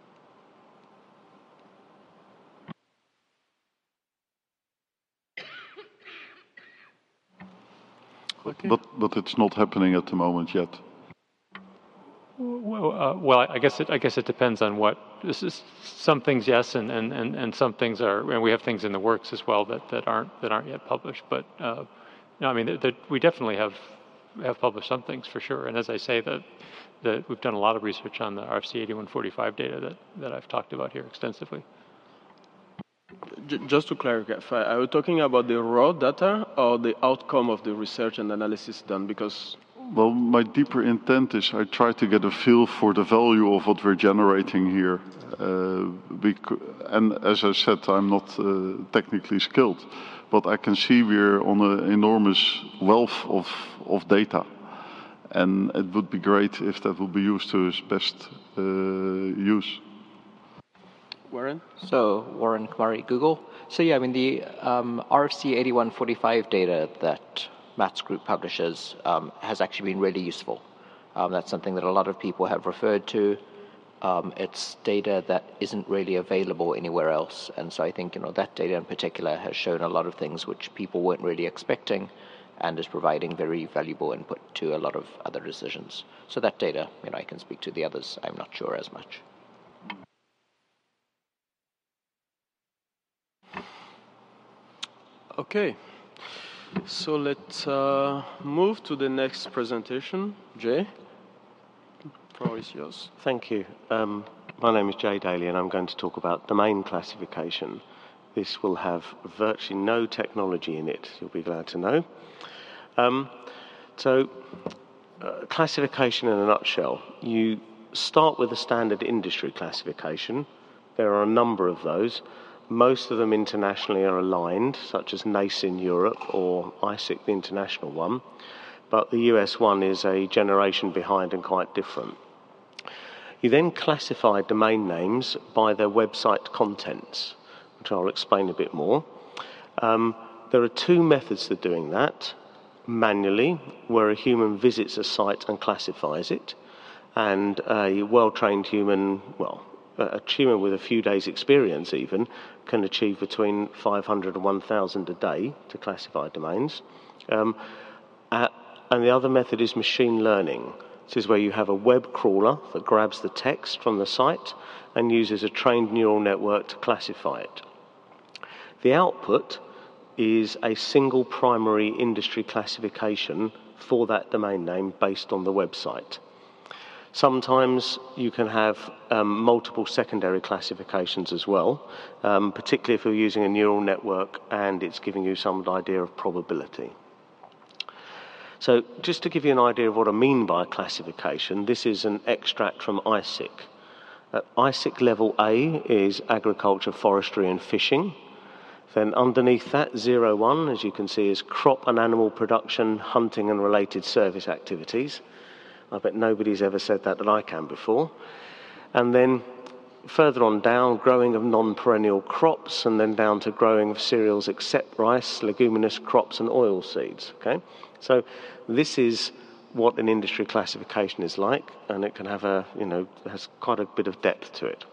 Okay. But, but it's not happening at the moment yet. Well, uh, well, I guess it. I guess it depends on what. This is some things, yes, and, and, and, and some things are. And we have things in the works as well that, that aren't that aren't yet published. But uh, no, I mean, that, that we definitely have have published some things for sure. And as I say, that that we've done a lot of research on the R F C eighty-one forty-five data that, that I've talked about here extensively. Just to clarify, are you talking about the raw data or the outcome of the research and analysis done? Because well, my deeper intent is I try to get a feel for the value of what we're generating here. Uh, and as I said, I'm not uh, technically skilled, but I can see we're on an enormous wealth of, of data. And it would be great if that would be used to its best uh, use. Warren? So, Warren Kumari, Google. So yeah, I mean, the um, R F C eighty-one forty-five data that Matt's group publishes um, has actually been really useful. Um, that's something that a lot of people have referred to. Um, it's data that isn't really available anywhere else. And so I think, you know, that data in particular has shown a lot of things which people weren't really expecting and is providing very valuable input to a lot of other decisions. So that data, you know, I can speak to the others, I'm not sure as much. Okay, so let's uh, move to the next presentation. Jay, the floor is yours. Thank you. Um, my name is Jay Daly, and I'm going to talk about domain classification. This will have virtually no technology in it, you'll be glad to know. Um, so, uh, classification in a nutshell. You start with a standard industry classification. There are a number of those. Most of them internationally are aligned, such as NACE in Europe or I S I C, the international one. But the U S one is a generation behind and quite different. You then classify domain names by their website contents, which I'll explain a bit more. Um, there are two methods for doing that. Manually, where a human visits a site and classifies it, and a well-trained human, well, a human with a few days' experience even, can achieve between five hundred and one thousand a day to classify domains. Um, uh, and the other method is machine learning. This is where you have a web crawler that grabs the text from the site and uses a trained neural network to classify it. The output is a single primary industry classification for that domain name based on the website. Sometimes you can have um, multiple secondary classifications as well, um, particularly if you're using a neural network and it's giving you some idea of probability. So just to give you an idea of what I mean by classification, this is an extract from I S I C. Uh, I S I C level A is agriculture, forestry and fishing. Then underneath that, zero one, as you can see, is crop and animal production, hunting and related service activities. I bet nobody's ever said that that I can before. And then further on down, growing of non-perennial crops, and then down to growing of cereals except rice, leguminous crops and oil seeds. Okay, so this is what an industry classification is like, and it can have a, you know, has quite a bit of depth to it.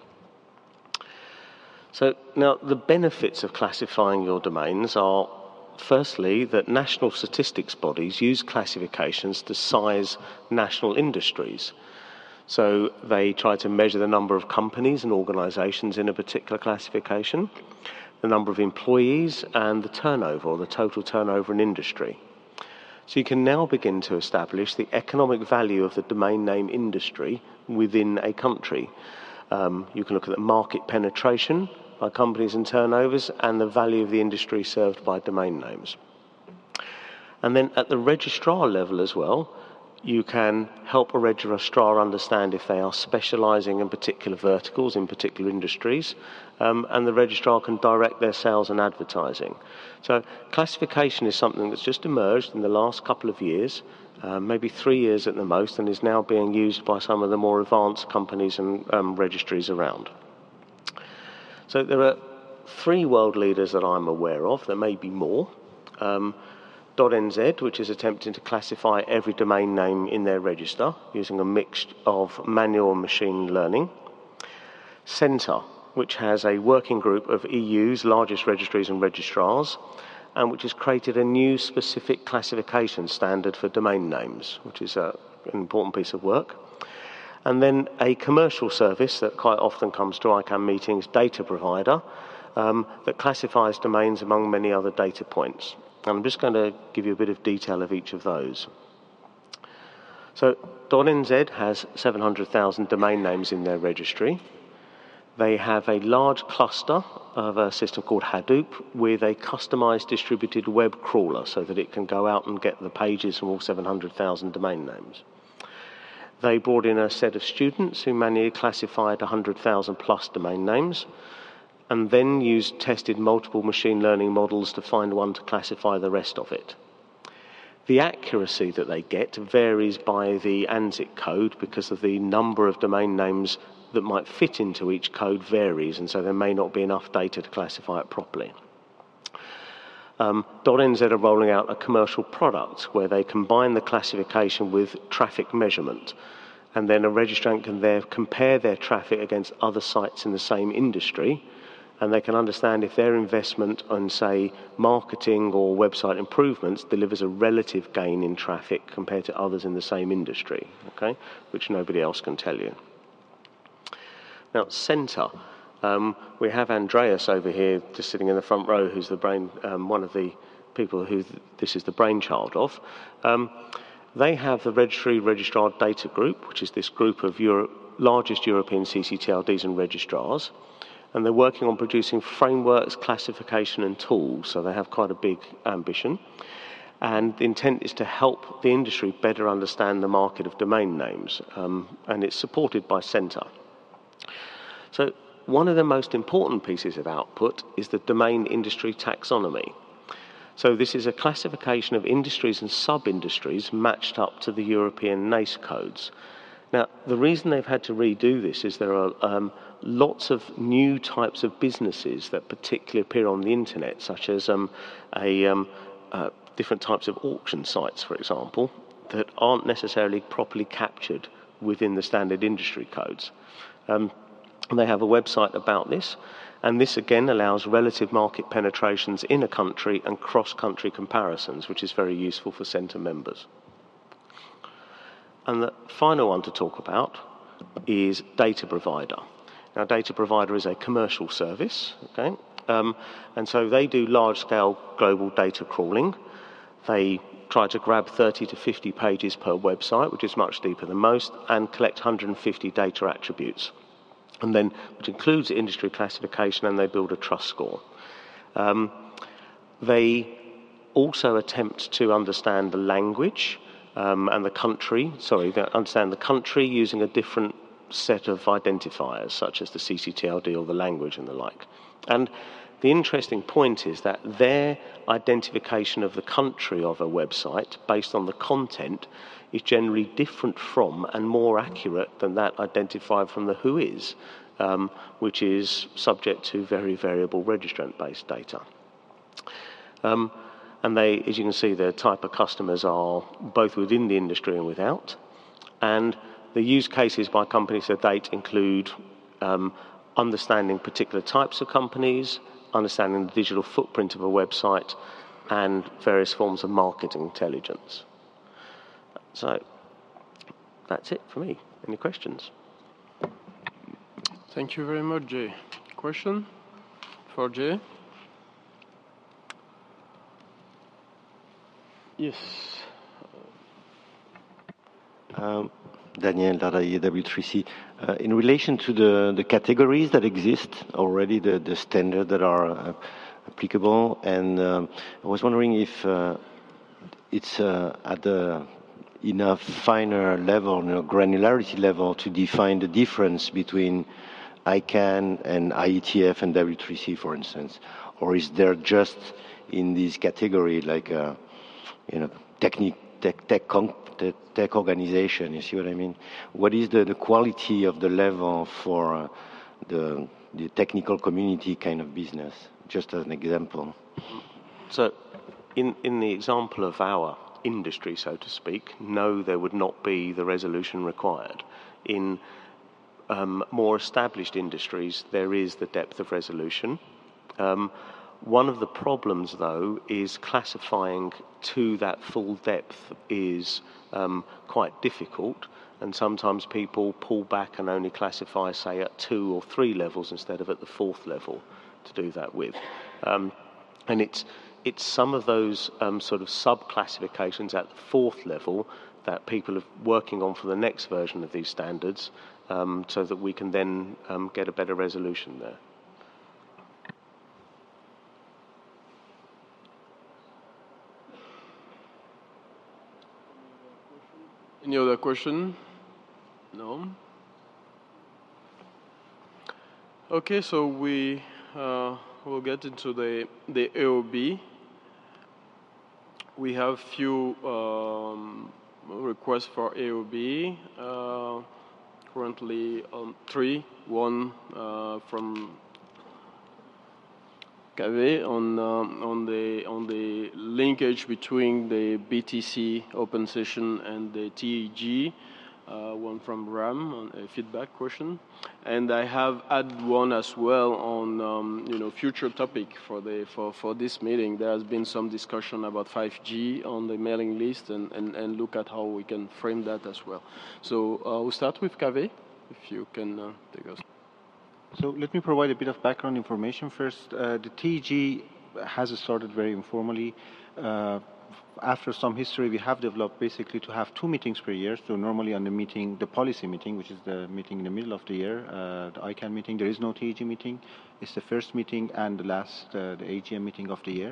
So now the benefits of classifying your domains are, firstly, that national statistics bodies use classifications to size national industries. So they try to measure the number of companies and organisations in a particular classification, the number of employees, and the turnover, or the total turnover in industry. So you can now begin to establish the economic value of the domain name industry within a country. Um, you can look at the market penetration by companies and turnovers, and the value of the industry served by domain names. And then at the registrar level as well, you can help a registrar understand if they are specialising in particular verticals, in particular industries, um, and the registrar can direct their sales and advertising. So classification is something that's just emerged in the last couple of years, uh, maybe three years at the most, and is now being used by some of the more advanced companies and um, registries around. So there are three world leaders that I'm aware of. There may be more. Um, .nz, which is attempting to classify every domain name in their register using a mix of manual and machine learning. Centre, which has a working group of E U's largest registries and registrars, and which has created a new specific classification standard for domain names, which is a, an important piece of work. And then a commercial service that quite often comes to I CANN meetings, Data Provider, um, that classifies domains among many other data points. I'm just going to give you a bit of detail of each of those. So .nz has seven hundred thousand domain names in their registry. They have a large cluster of a system called Hadoop with a customized distributed web crawler so that it can go out and get the pages from all seven hundred thousand domain names. They brought in a set of students who manually classified one hundred thousand plus domain names, and then used tested multiple machine learning models to find one to classify the rest of it. The accuracy that they get varies by the ANSIC code because of the number of domain names that might fit into each code varies, and so there may not be enough data to classify it properly. Um, .nz are rolling out a commercial product where they combine the classification with traffic measurement, and then a registrant can there compare their traffic against other sites in the same industry, and they can understand if their investment on, say, marketing or website improvements delivers a relative gain in traffic compared to others in the same industry, okay, which nobody else can tell you. Now, Centre, um, we have Andreas over here just sitting in the front row, who's the brain, um, one of the people who th this is the brainchild of. Um, they have the Registry Registrar Data Group, which is this group of Euro largest European C C T L Ds and registrars. And they're working on producing frameworks, classification and tools, so they have quite a big ambition. And the intent is to help the industry better understand the market of domain names, um, and it's supported by Centre. So one of the most important pieces of output is the domain industry taxonomy. So this is a classification of industries and sub-industries matched up to the European N A C E codes. Now, the reason they've had to redo this is there are um, lots of new types of businesses that particularly appear on the internet, such as um, a, um, uh, different types of auction sites, for example, that aren't necessarily properly captured within the standard industry codes. Um, and they have a website about this, and this again allows relative market penetrations in a country and cross-country comparisons, which is very useful for Centre members. And the final one to talk about is Data Provider. Now, Data Provider is a commercial service, okay? Um, and so they do large-scale global data crawling. They try to grab thirty to fifty pages per website, which is much deeper than most, and collect one hundred fifty data attributes, and then which includes industry classification, and they build a trust score. Um, they also attempt to understand the language um, and the country, sorry, they understand the country using a different set of identifiers, such as the C C T L D or the language and the like. And the interesting point is that their identification of the country of a website based on the content is generally different from and more accurate than that identified from the who is, um, which is subject to very variable registrant-based data. Um, and they, as you can see, their type of customers are both within the industry and without. And the use cases by companies to date include um, understanding particular types of companies, understanding the digital footprint of a website, and various forms of marketing intelligence. So that's it for me. Any questions? Thank you very much, Jay. Question for Jay? Yes. Um, Daniel Dardaillet, W three C. Uh, in relation to the, the categories that exist already, the, the standards that are uh, applicable, and um, I was wondering if uh, it's uh, at the enough finer level, you know, granularity level to define the difference between I CANN and I E T F and W three C, for instance? Or is there just in this category like a, you know, technique, tech, tech, tech, tech organization, you see what I mean? What is the, the quality of the level for uh, the, the technical community kind of business, just as an example? So in, in the example of our industry, so to speak, no, there would not be the resolution required. In um, more established industries, there is the depth of resolution. Um, one of the problems, though, is classifying to that full depth is um, quite difficult, and sometimes people pull back and only classify, say, at two or three levels instead of at the fourth level to do that with. Um, and it's It's some of those um, sort of sub-classifications at the fourth level that people are working on for the next version of these standards, um, so that we can then um, get a better resolution there. Any other question? No? Okay, so we uh, will get into the, the A O B. We have few um, requests for A O B. Uh, currently, um, three. One uh, from Kaveh on um, on the on the linkage between the B T C open session and the T E G. Uh, one from Ram on a feedback question, and I have added one as well on um, you know future topic for the for, for this meeting. There has been some discussion about five G on the mailing list, and, and, and look at how we can frame that as well. So uh, we'll start with Kaveh, if you can uh, take us. So let me provide a bit of background information first. Uh, the T E G has started very informally. Uh, After some history, we have developed basically to have two meetings per year. So normally on the meeting, the policy meeting, which is the meeting in the middle of the year, uh, the I CANN meeting, there is no T E G meeting. It's the first meeting and the last, uh, the A G M meeting of the year.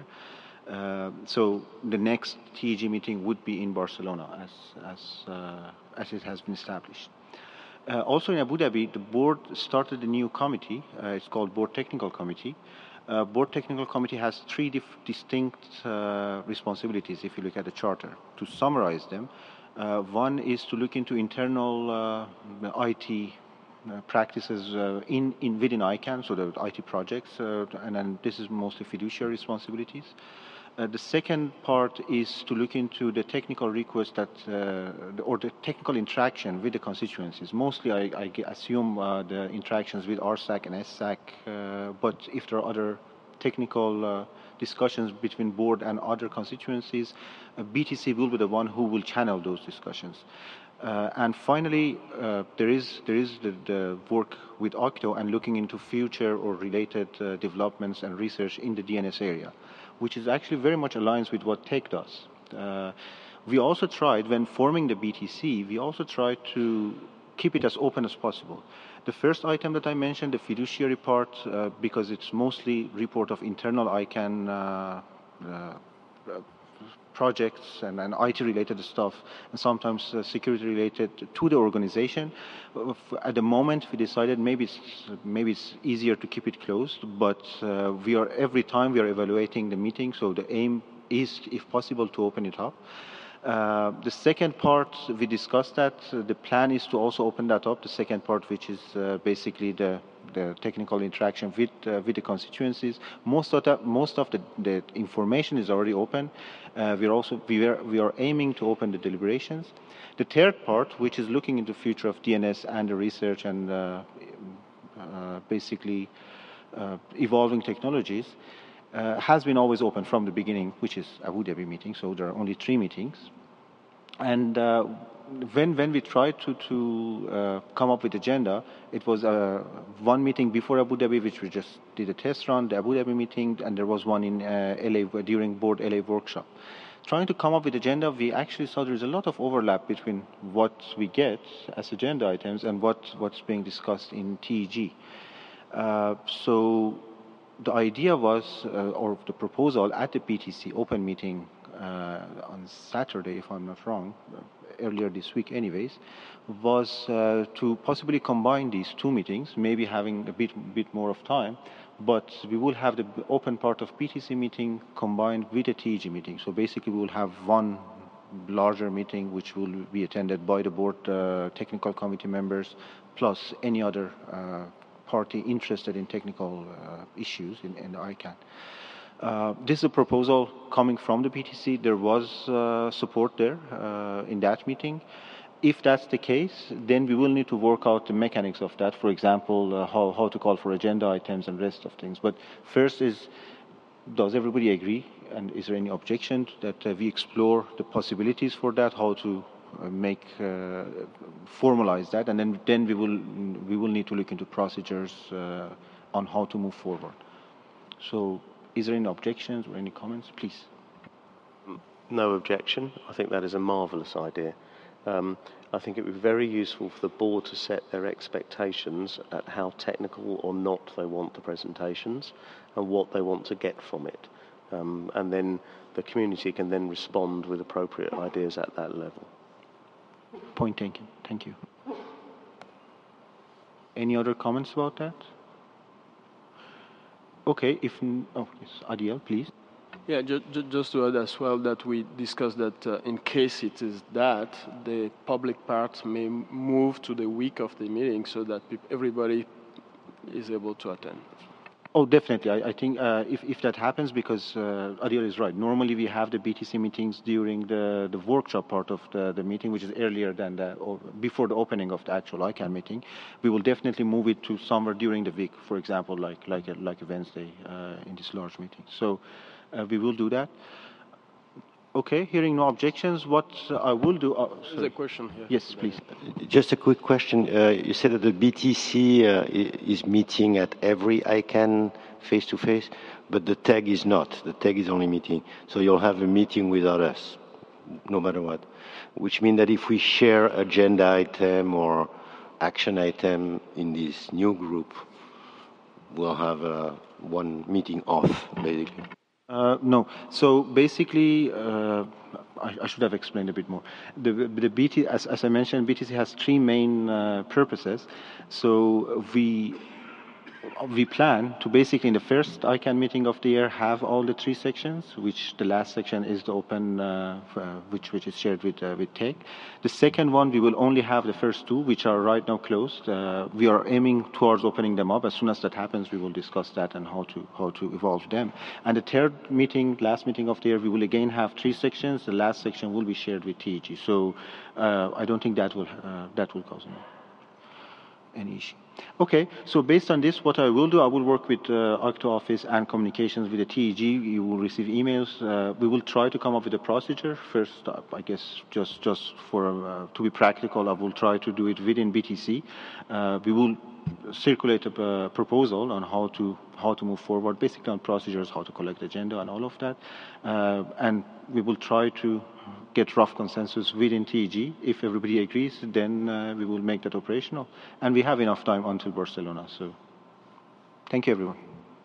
Uh, so the next T E G meeting would be in Barcelona, as as uh, as it has been established. Uh, also in Abu Dhabi, the board started a new committee. Uh, it's called Board Technical Committee. Uh, Board Technical Committee has three dif- distinct uh, responsibilities, if you look at the charter. To summarize them, uh, one is to look into internal uh, I T uh, practices uh, in, in within I CANN, so the I T projects, uh, and then this is mostly fiduciary responsibilities. Uh, the second part is to look into the technical requests that, uh, or the technical interaction with the constituencies. Mostly, I, I assume uh, the interactions with R SAC and S SAC, uh, but if there are other technical uh, discussions between board and other constituencies, uh, B T C will be the one who will channel those discussions. Uh, and finally, uh, there is there is the, the work with Octo and looking into future or related uh, developments and research in the D N S area, which is actually very much aligns with what Tech does. Uh, we also tried, when forming the B T C, we also tried to keep it as open as possible. The first item that I mentioned, the fiduciary part, uh, because it's mostly report of internal I CANN uh, uh, projects and, and I T-related stuff, and sometimes uh, security-related to the organization. At the moment, we decided maybe it's, maybe it's easier to keep it closed, but uh, we are every time we are evaluating the meeting, so the aim is, if possible, to open it up. Uh, the second part, we discussed that. Uh, the plan is to also open that up. The second part, which is uh, basically the, the technical interaction with uh, with the constituencies. Most of the most of the, the information is already open. Uh, we're also we are we are aiming to open the deliberations. The third part, which is looking into the future of D N S and the research and uh, uh, basically uh, evolving technologies. Uh, has been always open from the beginning, which is Abu Dhabi meeting, so there are only three meetings. And uh, when when we tried to, to uh, come up with agenda, it was uh, one meeting before Abu Dhabi, which we just did a test run, the Abu Dhabi meeting, and there was one in uh, L A during Board L A workshop. Trying to come up with agenda, we actually saw there is a lot of overlap between what we get as agenda items and what, what's being discussed in T E G. Uh, so the idea was, uh, or the proposal at the B T C open meeting uh, on Saturday, if I'm not wrong, earlier this week anyways, was uh, to possibly combine these two meetings, maybe having a bit, bit more of time, but we will have the open part of B T C meeting combined with the T E G meeting. So basically we will have one larger meeting which will be attended by the board uh, technical committee members plus any other uh, party interested in technical uh, issues in, in the I CANN. Uh, this is a proposal coming from the B T C. There was uh, support there uh, in that meeting. If that's the case, then we will need to work out the mechanics of that. For example, uh, how, how to call for agenda items and rest of things. But first is, does everybody agree? And is there any objection that uh, we explore the possibilities for that, how to uh, make, uh, formalize that, and then, then we will, we will need to look into procedures uh, on how to move forward. So, is there any objections or any comments? Please. No objection. I think that is a marvellous idea. Um, I think it would be very useful for the board to set their expectations at how technical or not they want the presentations and what they want to get from it. Um, and then the community can then respond with appropriate ideas at that level. Point taken. Thank you. Any other comments about that? Okay, if... Oh, yes, Adiel, please. Yeah, ju ju just to add as well that we discussed that uh, in case it is that, the public part may move to the week of the meeting so that everybody is able to attend. Oh, definitely. I, I think uh, if, if that happens, because uh, Adiel is right. Normally we have the B T C meetings during the, the workshop part of the, the meeting, which is earlier than the, or before the opening of the actual I CANN meeting. We will definitely move it to somewhere during the week, for example, like, like, a, like a Wednesday uh, in this large meeting. So uh, we will do that. Okay, hearing no objections, what I will do... Uh, There's a question here. Yes, please. Just a quick question. Uh, you said that the B T C uh, is meeting at every I CANN face-to-face, but the tag is not. The tag is only meeting. So you'll have a meeting without us, no matter what. Which means that if we share agenda item or action item in this new group, we'll have uh, one meeting off, basically. Uh, no. So basically, uh, I, I should have explained a bit more. The, the B T, as, as I mentioned, B T C has three main uh, purposes. So we we plan to basically in the first I CANN meeting of the year have all the three sections, which the last section is the open, uh, uh, which which is shared with uh, with Tech. The second one we will only have the first two, which are right now closed. Uh, we are aiming towards opening them up. As soon as that happens, we will discuss that and how to how to evolve them. And the third meeting, last meeting of the year, we will again have three sections. The last section will be shared with T E G. So uh, I don't think that will uh, that will cause any, any issue. Okay, so based on this, what I will do, I will work with uh, Octo Office and communications with the T E G. You will receive emails. Uh, we will try to come up with a procedure. First, uh, I guess, just just for uh, to be practical, I will try to do it within B T C. Uh, we will circulate a uh, proposal on how to how to move forward, basically on procedures, how to collect agenda and all of that. Uh, and we will try to get rough consensus within T E G. If everybody agrees, then uh, we will make that operational. And we have enough time until Barcelona. So thank you, everyone.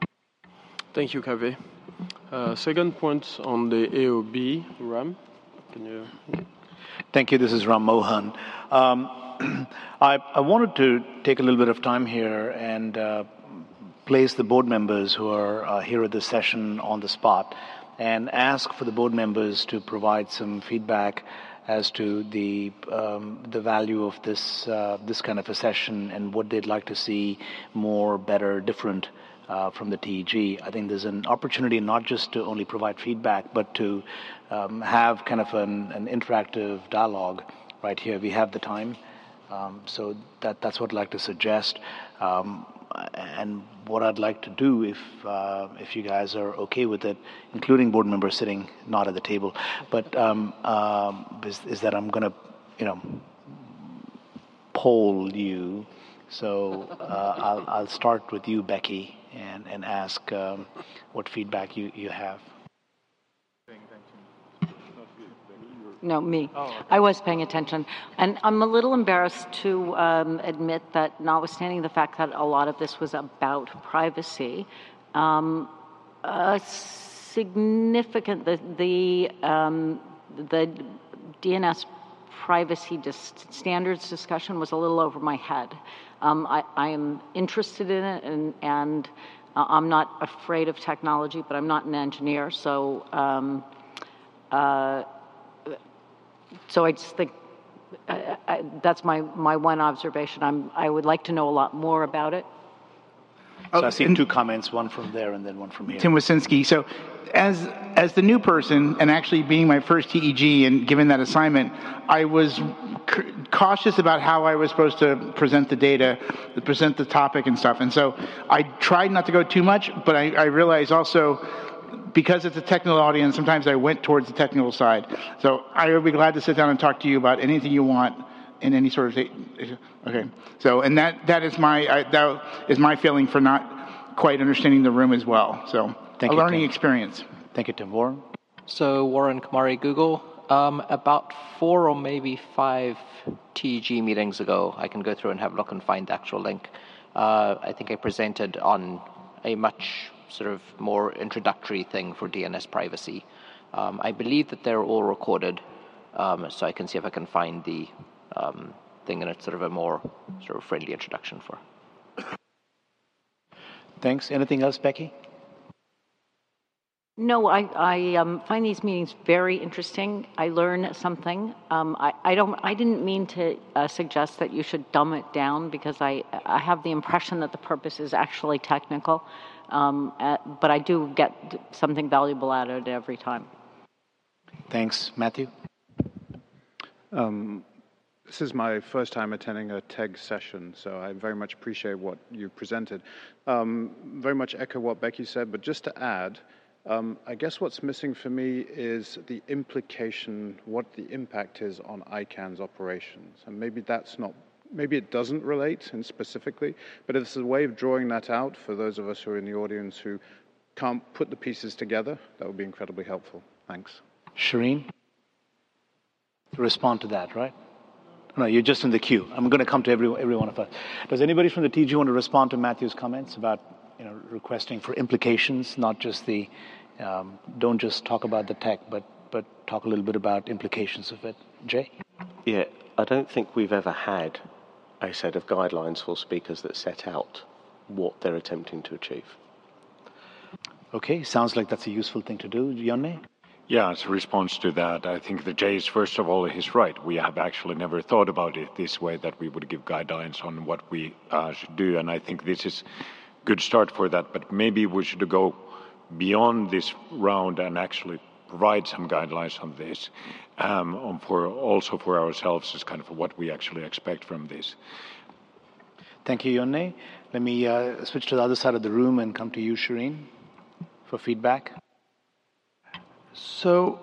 Thank you, Kaveh. Uh, second point on the A O B, Ram. Can you... Thank you. This is Ram Mohan. Um, I, I wanted to take a little bit of time here and uh, place the board members who are uh, here at this session on the spot and ask for the board members to provide some feedback as to the um, the value of this uh, this kind of a session and what they'd like to see more, better, different uh, from the T E G. I think there's an opportunity not just to only provide feedback, but to um, have kind of an, an interactive dialogue right here. We have the time, um, so that that's what I'd like to suggest. Um, And what I'd like to do, if uh, if you guys are okay with it, including board members sitting not at the table, but um, um, is, is that I'm going to, you know, poll you. So uh, I'll I'll start with you, Becky, and and ask um, what feedback you you have. No, me. Oh, okay. I was paying attention. And I'm a little embarrassed to um, admit that notwithstanding the fact that a lot of this was about privacy, um, a significant, the, the, um, the D N S privacy dis- standards discussion was a little over my head. Um, I, I am interested in it, and, and uh, I'm not afraid of technology, but I'm not an engineer, so um, uh, so I just think I, I, that's my, my one observation. I'm, I would like to know a lot more about it. So I see two comments, one from there and then one from here. Tim Wyszynski. So as as the new person, and actually being my first T E G and given that assignment, I was c- cautious about how I was supposed to present the data, to present the topic and stuff. And so I tried not to go too much, but I, I realized also, because it's a technical audience, sometimes I went towards the technical side. So I would be glad to sit down and talk to you about anything you want in any sort of issue. Okay. So, and that, that is my I, that is my feeling for not quite understanding the room as well. So, Thank a you, learning Tim. experience. Thank you, Tim. Warren? So Warren Kumari, Google. Um, about four or maybe five T E G meetings ago, I can go through and have a look and find the actual link. Uh, I think I presented on a much sort of more introductory thing for D N S privacy. Um, I believe that they're all recorded, um, so I can see if I can find the um, thing, and it's sort of a more sort of friendly introduction for. Thanks. Anything else, Becky? No, I, I um, find these meetings very interesting. I learn something. Um, I, I don't. I didn't mean to uh, suggest that you should dumb it down, because I, I have the impression that the purpose is actually technical, um, uh, but I do get something valuable out of it every time. Thanks. Matthew? Um, this is my first time attending a T E G session, so I very much appreciate what you presented. Um, very much echo what Becky said, but just to add, Um, I guess what's missing for me is the implication, what the impact is on I CANN's operations. And maybe that's not, maybe it doesn't relate in specifically, but if there's a way of drawing that out for those of us who are in the audience who can't put the pieces together, that would be incredibly helpful. Thanks. Shireen? To respond to that, right? No, you're just in the queue. I'm going to come to every, every one of us. Does anybody from the T G want to respond to Matthew's comments about, you know, requesting for implications, not just the, um, don't just talk about the tech, but, but talk a little bit about implications of it. Jay? Yeah, I don't think we've ever had a set of guidelines for speakers that set out what they're attempting to achieve. Okay, sounds like that's a useful thing to do. Yonne? Yeah, as a response to that, I think that Jay is, first of all, he's right. We have actually never thought about it this way, that we would give guidelines on what we uh, should do, and I think this is a good start for that, but maybe we should go beyond this round and actually provide some guidelines on this, um, on for also for ourselves as kind of what we actually expect from this. Thank you, Yonne. Let me uh, switch to the other side of the room and come to you, Shireen, for feedback. So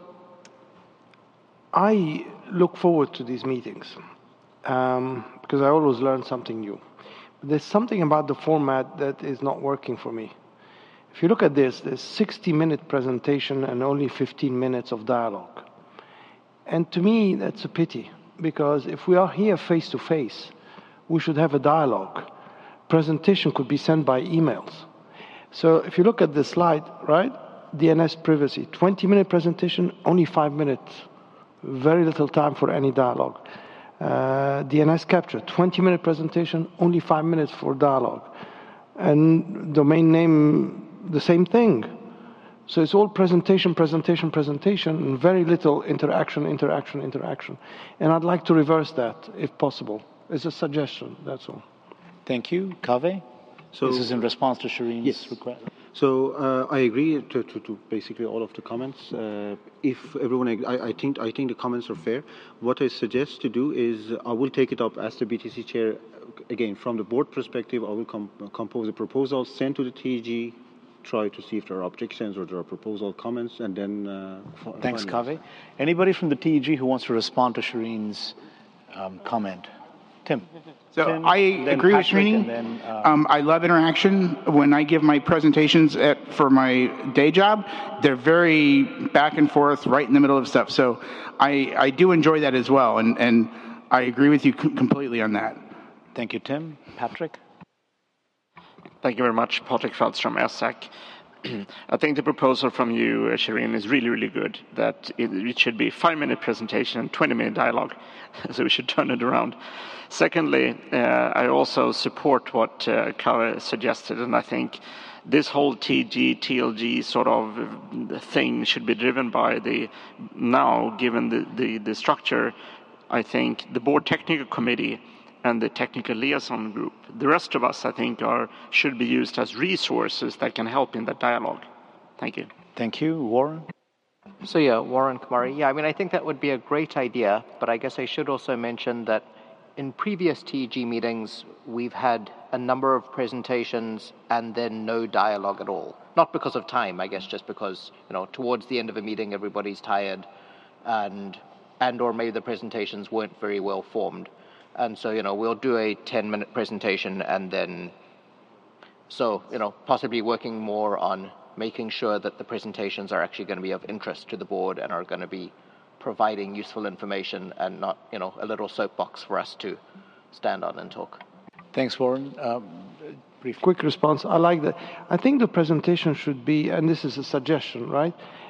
I look forward to these meetings um, because I always learn something new. But there's something about the format that is not working for me. If you look at this, there's sixty minute presentation and only fifteen minutes of dialogue. And to me, that's a pity, because if we are here face to face, we should have a dialogue. Presentation could be sent by emails. So if you look at the slide, right? D N S privacy, twenty minute presentation, only five minutes. Very little time for any dialogue. Uh, D N S capture, twenty minute presentation, only five minutes for dialogue. And domain name, the same thing. So it's all presentation, presentation, presentation, and very little interaction, interaction, interaction. And I'd like to reverse that, if possible. It's a suggestion, that's all. Thank you. Kaveh? So, this is in response to Shireen's yes. request. So uh, I agree to, to, to basically all of the comments. Uh, if everyone, I, I think I think the comments are fair. What I suggest to do is I will take it up as the B T C chair. Again, from the board perspective, I will com compose a proposal, send to the T G, try to see if there are objections or there are proposal comments, and then. Uh, Thanks, Kaveh. Anybody from the T G who wants to respond to Shireen's um, comment? Tim. So Tim, I agree with Patrick, Srini. Then, uh, um, I love interaction. When I give my presentations at, for my day job, they're very back and forth, right in the middle of stuff. So I, I do enjoy that as well, and, and I agree with you completely on that. Thank you, Tim. Patrick? Thank you very much. Patrick Feltz from ERSAC. I think the proposal from you, uh, Shireen, is really, really good, that it, it should be five-minute presentation and twenty-minute dialogue, so we should turn it around. Secondly, uh, I also support what uh, Kaveh suggested, and I think this whole T G, T L G sort of thing should be driven by the, now, given the, the, the structure, I think the board technical committee and the technical liaison group, the rest of us, I think, are should be used as resources that can help in that dialogue. Thank you. Thank you. Warren? So yeah, Warren Kumari. Yeah, I mean, I think that would be a great idea, but I guess I should also mention that in previous T E G meetings, we've had a number of presentations and then no dialogue at all. Not because of time, I guess, just because, you know, towards the end of a meeting, everybody's tired and, and or maybe the presentations weren't very well formed. And so, you know, we'll do a ten-minute presentation and then, so, you know, possibly working more on making sure that the presentations are actually going to be of interest to the board and are going to be providing useful information and not, you know, a little soapbox for us to stand on and talk. Thanks, Warren. Um, brief. Quick response. I like that. I think the presentation should be, and this is a suggestion, right,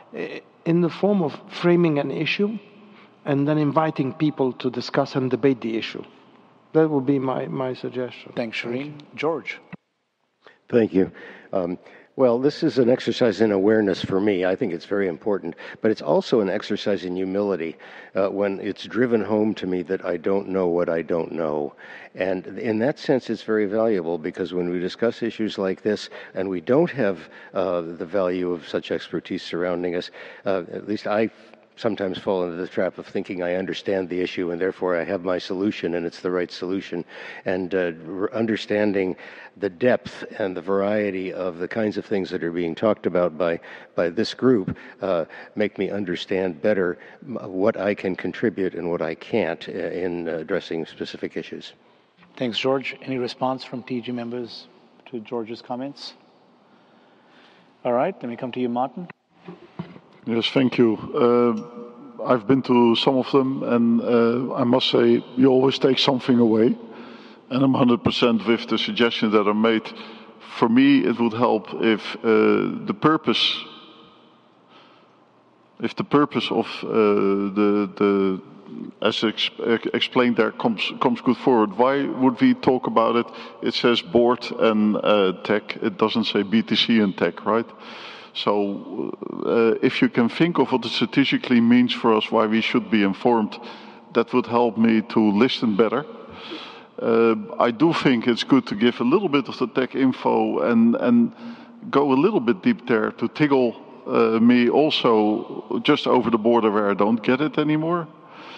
in the form of framing an issue and then inviting people to discuss and debate the issue. That would be my, my suggestion. Thanks, Shireen. George. Thank you. Um, well, this is an exercise in awareness for me. I think it's very important, but it's also an exercise in humility uh, when it's driven home to me that I don't know what I don't know. And in that sense, it's very valuable because when we discuss issues like this and we don't have uh, the value of such expertise surrounding us, uh, at least I sometimes fall into the trap of thinking I understand the issue and therefore I have my solution and it's the right solution. And uh, understanding the depth and the variety of the kinds of things that are being talked about by, by this group uh, make me understand better what I can contribute and what I can't in addressing specific issues. Thanks, George. Any response from T G members to George's comments? All right, let me come to you, Martin. Yes, thank you. Uh, I've been to some of them, and uh, I must say, you always take something away. And I'm one hundred percent with the suggestions that are made. For me, it would help if uh, the purpose, if the purpose of uh, the the as ex explained there comes comes good forward. Why would we talk about it? It says board and uh, tech. It doesn't say B T C and tech, right? So uh, if you can think of what it strategically means for us, why we should be informed, that would help me to listen better. Uh, I do think it's good to give a little bit of the tech info and, and go a little bit deep there to tickle uh, me also just over the border where I don't get it anymore.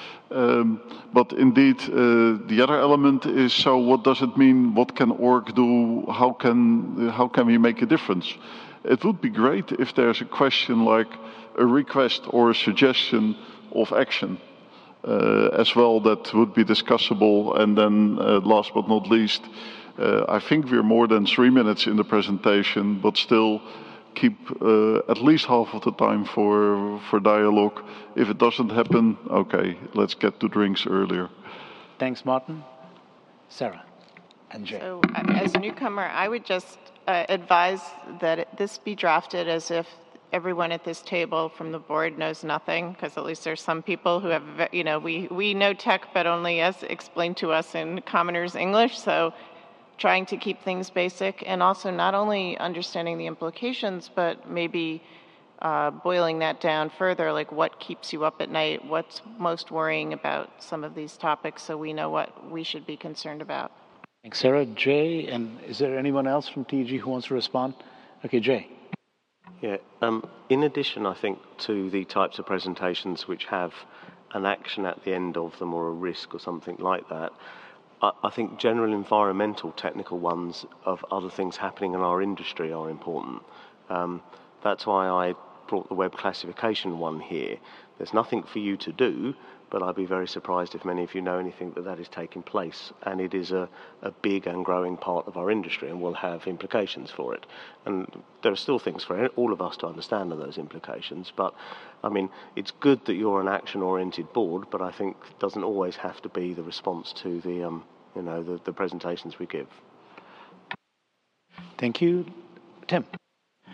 Um, but indeed, uh, the other element is, so what does it mean? What can org do? How can, how can we make a difference? It would be great if there's a question like a request or a suggestion of action uh, as well that would be discussable. And then uh, last but not least, uh, I think we're more than three minutes in the presentation, but still keep uh, at least half of the time for, for dialogue. If it doesn't happen, okay, let's get to drinks earlier. Thanks, Martin. Sarah and Jay. So, as a newcomer, I would just uh, advise that it, this be drafted as if everyone at this table from the board knows nothing, because at least there's some people who have, you know, we, we know tech, but only as explained to us in commoners English. So trying to keep things basic, and also not only understanding the implications, but maybe uh, boiling that down further, like what keeps you up at night, what's most worrying about some of these topics, so we know what we should be concerned about. Thanks, Sarah. Jay, and is there anyone else from T G who wants to respond? Okay, Jay. Yeah, um, in addition, I think, to the types of presentations which have an action at the end of them or a risk or something like that, I, I think general environmental technical ones of other things happening in our industry are important. Um, that's why I brought the web classification one here. There's nothing for you to do, but I'd be very surprised if many of you know anything that that is taking place. And it is a, a big and growing part of our industry and will have implications for it. And there are still things for all of us to understand of those implications. But, I mean, it's good that you're an action-oriented board, but I think it doesn't always have to be the response to the, um, you know, the, the presentations we give. Thank you. Tim.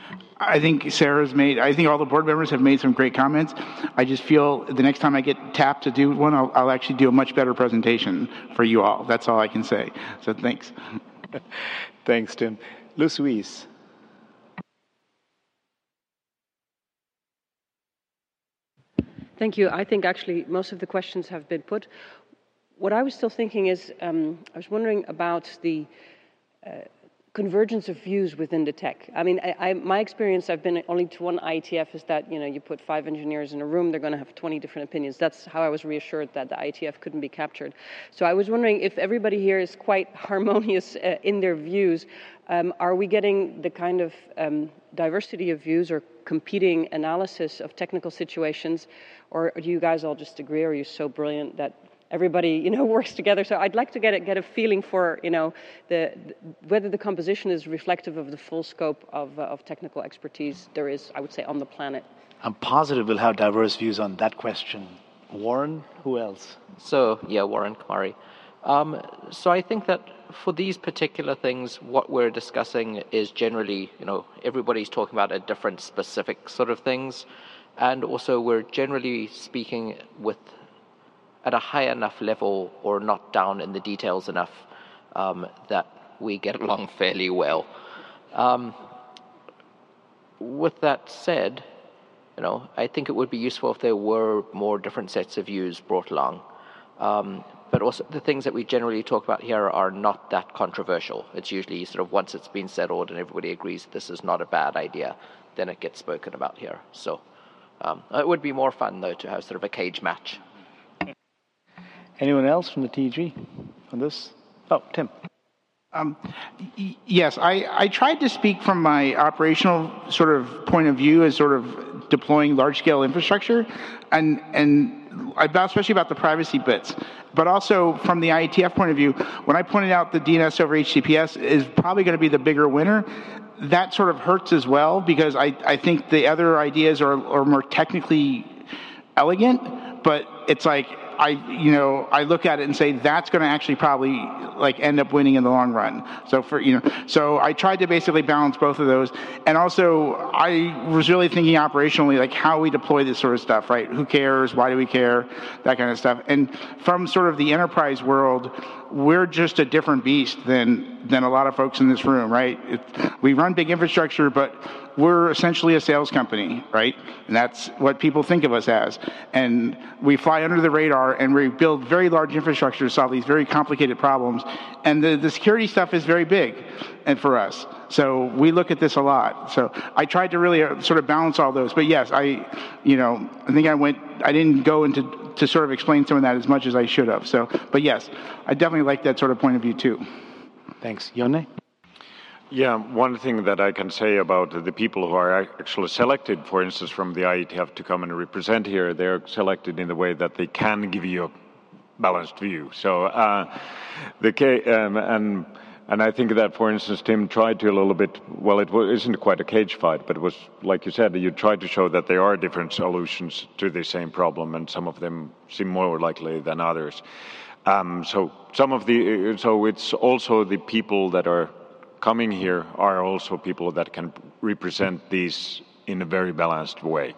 I think Sarah's made, I think all the board members have made some great comments. I just feel the next time I get tapped to do one, I'll, I'll actually do a much better presentation for you all. That's all I can say. So thanks. Thanks, Tim. Luis. Thank you. I think actually most of the questions have been put. What I was still thinking is, um, I was wondering about the uh, convergence of views within the tech. I mean, I, I, my experience, I've been only to one I E T F, is that, you know, you put five engineers in a room, they're going to have twenty different opinions. That's how I was reassured that the I E T F couldn't be captured. So I was wondering if everybody here is quite harmonious uh, in their views. Um, are we getting the kind of um, diversity of views or competing analysis of technical situations, or do you guys all just agree, or are you so brilliant that everybody, you know, works together? So I'd like to get a, get a feeling for, you know, the, the whether the composition is reflective of the full scope of, uh, of technical expertise there is, I would say, on the planet. I'm positive we'll have diverse views on that question. Warren, who else? So, yeah, Warren Kumari. Um, so I think that for these particular things, what we're discussing is generally, you know, everybody's talking about a different specific sort of things. And also we're generally speaking with at a high enough level or not down in the details enough um, that we get along fairly well. Um, with that said, you know, I think it would be useful if there were more different sets of views brought along. Um, but also the things that we generally talk about here are not that controversial. It's usually sort of once it's been settled and everybody agrees this is not a bad idea, then it gets spoken about here. So um, it would be more fun, though, to have sort of a cage match. Anyone else from the T E G on this? Oh, Tim. Um, y- yes, I, I tried to speak from my operational sort of point of view as sort of deploying large-scale infrastructure, and and about, especially about the privacy bits, but also from the I E T F point of view. When I pointed out the D N S over H T T P S is probably going to be the bigger winner, that sort of hurts as well, because I, I think the other ideas are, are more technically elegant, but it's like, I, you know, I look at it and say that's going to actually probably like end up winning in the long run. So for, you know, so I tried to basically balance both of those. And also I was really thinking operationally, like how we deploy this sort of stuff, right? Who cares? Why do we care? That kind of stuff. And from sort of the enterprise world, we're just a different beast than, than a lot of folks in this room, right? It, we run big infrastructure, but we're essentially a sales company, right? And that's what people think of us as. And we fly under the radar and we build very large infrastructure to solve these very complicated problems. And the, the security stuff is very big and for us. So we look at this a lot. So I tried to really sort of balance all those. But yes, I, you know, I think I went, I didn't go into to sort of explain some of that as much as I should have. So, but yes, I definitely like that sort of point of view too. Thanks. Yone? Yeah, one thing that I can say about the people who are actually selected, for instance, from the I E T F to come and represent here, they're selected in the way that they can give you a balanced view. So, uh, the um, and and I think that, for instance, Tim tried to a little bit. Well, it isn't quite a cage fight, but it was like you said. You tried to show that there are different solutions to the same problem, and some of them seem more likely than others. Um, so some of the so it's also the people that are coming here are also people that can represent these in a very balanced way.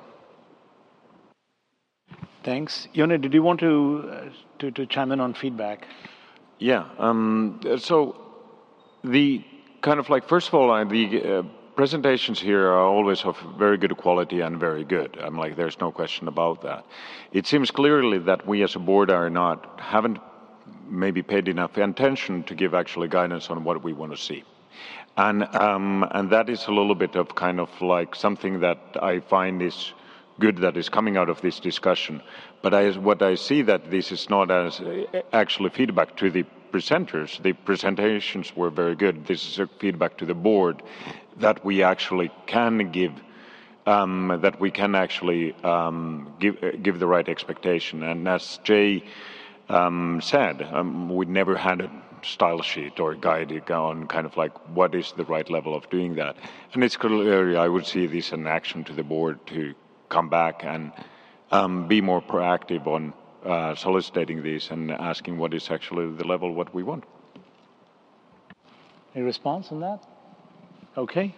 Thanks. Yone, did you want to, uh, to, to chime in on feedback? Yeah. Um, so the kind of like, first of all, uh, the uh, presentations here are always of very good quality and very good. I'm like, there's no question about that. It seems clearly that we as a board are not, haven't maybe paid enough attention to give actually guidance on what we want to see. And um, and that is a little bit of kind of like something that I find is good that is coming out of this discussion. But I, what I see that this is not as actually feedback to the presenters. The presentations were very good. This is a feedback to the board that we actually can give, um, that we can actually um, give give the right expectation. And as Jay um, said, um, we never had a style sheet or guide on kind of like what is the right level of doing that. And it's clearly, I would see this an action to the board to come back and um, be more proactive on uh, soliciting these and asking what is actually the level what we want. Any response on that? Okay.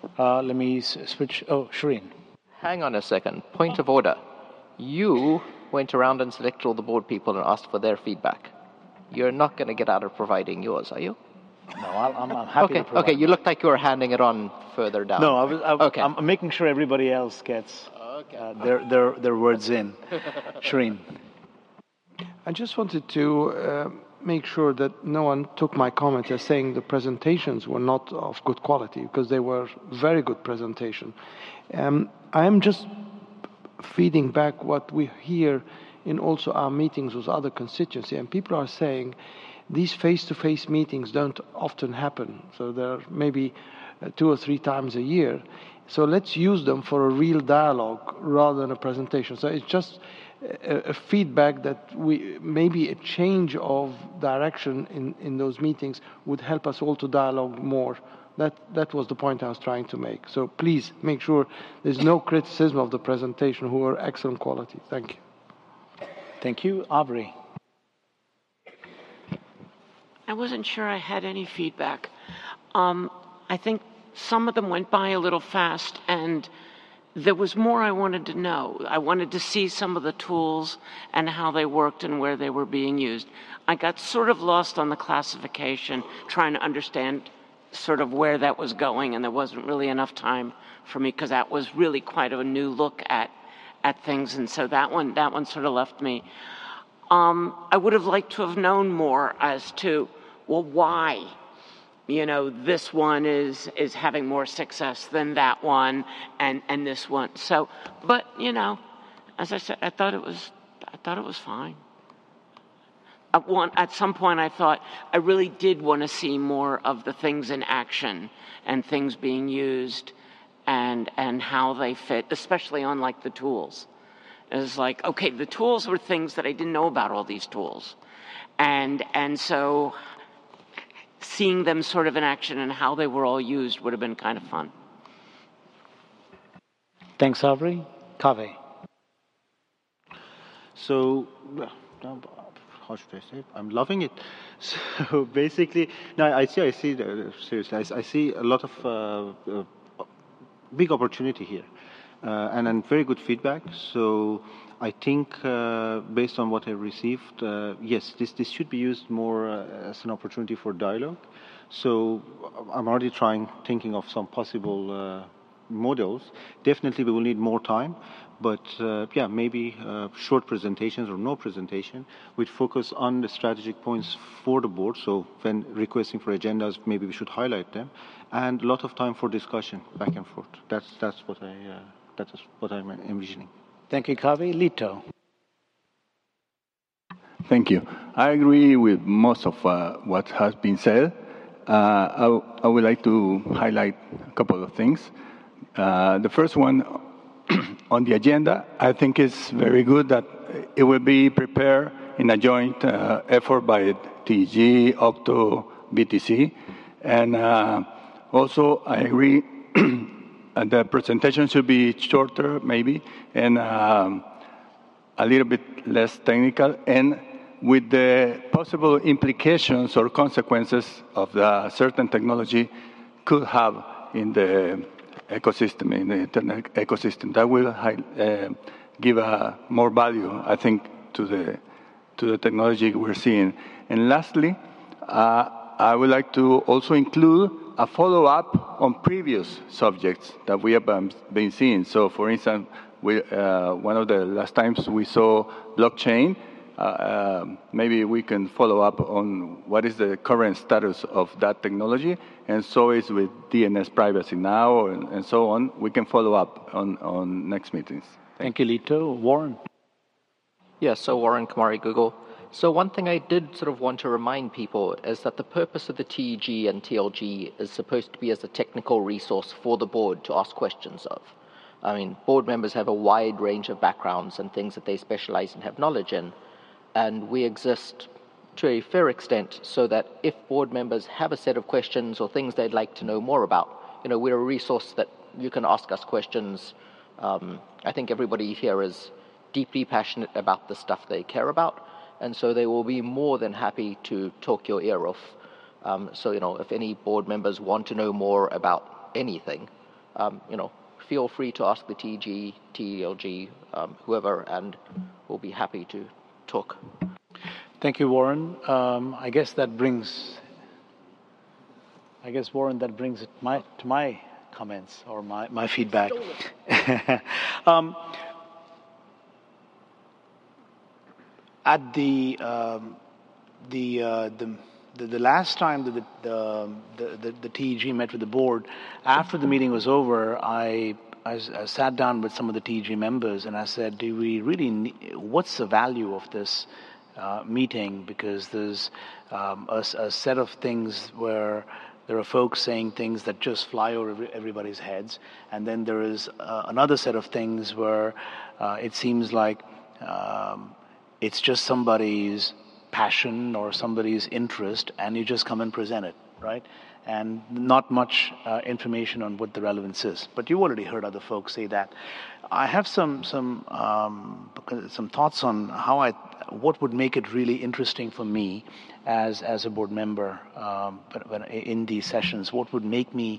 Uh, let me s- switch. Oh, Shireen. Hang on a second. Point of order. You went around and selected all the board people and asked for their feedback. You're not going to get out of providing yours, are you? No, I'll, I'm, I'm happy okay, to provide. Okay, you looked like you were handing it on further down. No, I was, I, okay. I'm making sure everybody else gets uh, their, their, their words in. Shireen. I just wanted to uh, make sure that no one took my comment as saying the presentations were not of good quality, because they were very good presentation. Um, I am just feeding back what we hear in also our meetings with other constituency, and people are saying these face-to-face meetings don't often happen, so they're maybe uh, two or three times a year. So let's use them for a real dialogue rather than a presentation. So it's just a, a feedback that we maybe a change of direction in, in those meetings would help us all to dialogue more. That that was the point I was trying to make. So please make sure there's no criticism of the presentation, who are excellent quality. Thank you. Thank you. Aubrey. I wasn't sure I had any feedback. Um, I think some of them went by a little fast, and there was more I wanted to know. I wanted to see some of the tools and how they worked and where they were being used. I got sort of lost on the classification, trying to understand sort of where that was going, and there wasn't really enough time for me because that was really quite a new look at at things, and so that one that one sort of left me. Um, I would have liked to have known more as to, well, why, you know, this one is is having more success than that one, and and this one. So, but you know, as I said, I thought it was I thought it was fine. At one at some point, I thought I really did want to see more of the things in action and things being used, and and how they fit, especially on like the tools. It's like, okay, the tools were things that I didn't know about, all these tools. And and so seeing them sort of in action and how they were all used would have been kind of fun. Thanks, Aubrey. Kaveh. So, how should I say it? I'm loving it. So basically, no, I see, I see, uh, seriously, I, I see a lot of uh, uh, big opportunity here. Uh, and, and very good feedback. So I think, uh, based on what I received, uh, yes, this, this should be used more uh, as an opportunity for dialogue. So I'm already trying, thinking of some possible uh, models. Definitely we will need more time, but uh, yeah, maybe uh, short presentations or no presentation, which focus on the strategic points for the board. So when requesting for agendas, maybe we should highlight them, and a lot of time for discussion back and forth. That's, that's what I... Uh, That is what I'm envisioning. Thank you, Kaveh. Lito. Thank you. I agree with most of uh, what has been said. Uh, I, I would like to highlight a couple of things. Uh, the first one, on the agenda, I think it's very good that it will be prepared in a joint uh, effort by T E G, Octo, B T C. And uh, also, I agree and the presentation should be shorter, maybe, and um, a little bit less technical, and with the possible implications or consequences of the certain technology could have in the ecosystem, in the internet ecosystem. That will uh, give a more value, I think, to the to the technology we're seeing. And lastly, uh, I would like to also include a follow-up on previous subjects that we have um, been seeing. So, for instance, we, uh, one of the last times we saw blockchain. Uh, uh, maybe we can follow up on what is the current status of that technology, and so is with D N S privacy now, and, and so on. We can follow up on, on next meetings. Thank, Thank you, Lito. Warren. Yeah, so Warren Kumari, Google. So one thing I did sort of want to remind people is that the purpose of the T E G and T L G is supposed to be as a technical resource for the board to ask questions of. I mean, board members have a wide range of backgrounds and things that they specialize and have knowledge in, and we exist to a fair extent so that if board members have a set of questions or things they'd like to know more about, you know, we're a resource that you can ask us questions. Um, I think everybody here is deeply passionate about the stuff they care about, and so they will be more than happy to talk your ear off. Um, so, you know, if any board members want to know more about anything, um, you know, feel free to ask the T E G, T E L G, um, whoever, and we'll be happy to talk. Thank you, Warren. Um, I guess that brings, I guess, Warren, that brings it my, to my comments or my, my feedback. um, at the, um, the, uh, the, the, the last time that the, the, the, the T E G met with the board, after the meeting was over, I I, I sat down with some of the T E G members and I said, do we really need, what's the value of this uh, meeting? Because there's um, a, a set of things where there are folks saying things that just fly over everybody's heads. And then there is uh, another set of things where uh, it seems like um, it's just somebody's passion or somebody's interest and you just come and present it, right? And not much uh, information on what the relevance is. But you already heard other folks say that. I have some some um, some thoughts on how I what would make it really interesting for me as as a board member um, in these sessions. What would make me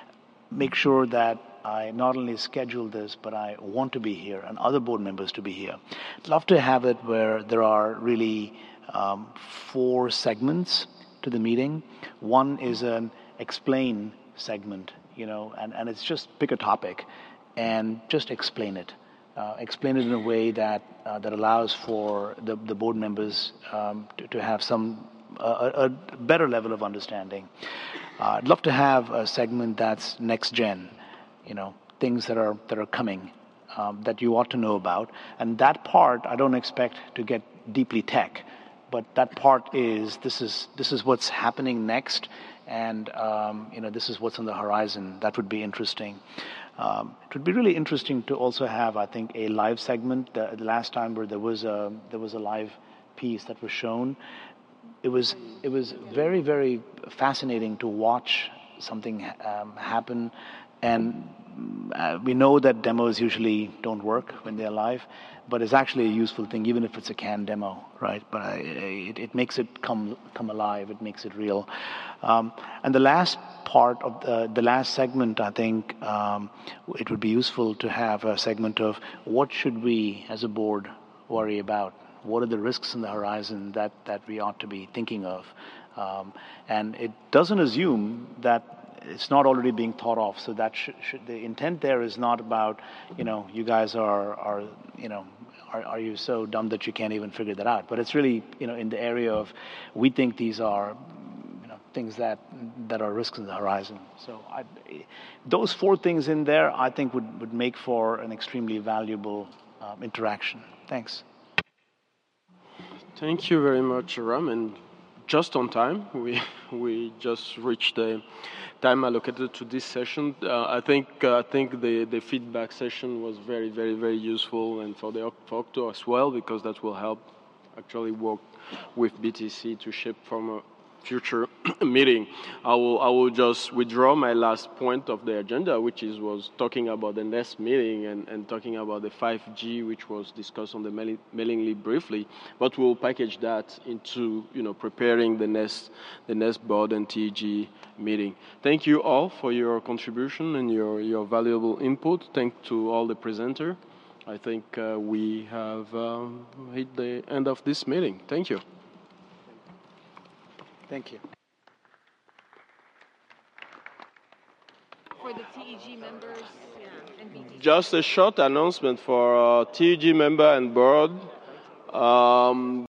make sure that I not only schedule this, but I want to be here and other board members to be here. I'd love to have it where there are really um, four segments to the meeting. One is an explain segment, you know, and, and it's just pick a topic and just explain it. Uh, explain it in a way that uh, that allows for the, the board members um, to, to have some uh, a, a better level of understanding. Uh, I'd love to have a segment that's next gen, you know, things that are that are coming um, that you ought to know about. And that part, I don't expect to get deeply tech. But that part is this is this is what's happening next, and um, you know this is what's on the horizon. That would be interesting. Um, it would be really interesting to also have, I think, a live segment. The, the last time where there was a there was a live piece that was shown, it was it was very very fascinating to watch something um, happen, and uh, we know that demos usually don't work when they're live. But it's actually a useful thing, even if it's a canned demo, right? But I, it, it makes it come come alive. It makes it real. Um, and the last part of the, the last segment, I think um, it would be useful to have a segment of what should we, as a board, worry about? What are the risks in the horizon that, that we ought to be thinking of? Um, and it doesn't assume that it's not already being thought of. So that should, should, the intent there is not about, you know, you guys are, are you know, are, are you so dumb that you can't even figure that out? But it's really, you know, in the area of, we think these are, you know, things that that are risks in the horizon. So I, those four things in there, I think would, would make for an extremely valuable um, interaction. Thanks. Thank you very much, Ram. And just on time, we we just reached the time allocated to this session. Uh, I think uh, I think the, the feedback session was very very very useful, and for the for Octo as well, because that will help actually work with B T C to shape from a future meeting. I will I will just withdraw my last point of the agenda, which is was talking about the next meeting and, and talking about the five G, which was discussed on the mailing, mailing list briefly. But we'll package that into you know preparing the next the next board and T E G meeting. Thank you all for your contribution and your your valuable input. Thank to all the presenters. I think uh, we have um, hit the end of this meeting. Thank you. Thank you. For the T E G members yeah, and B T C. Just a short announcement for uh, T E G member and board. Um,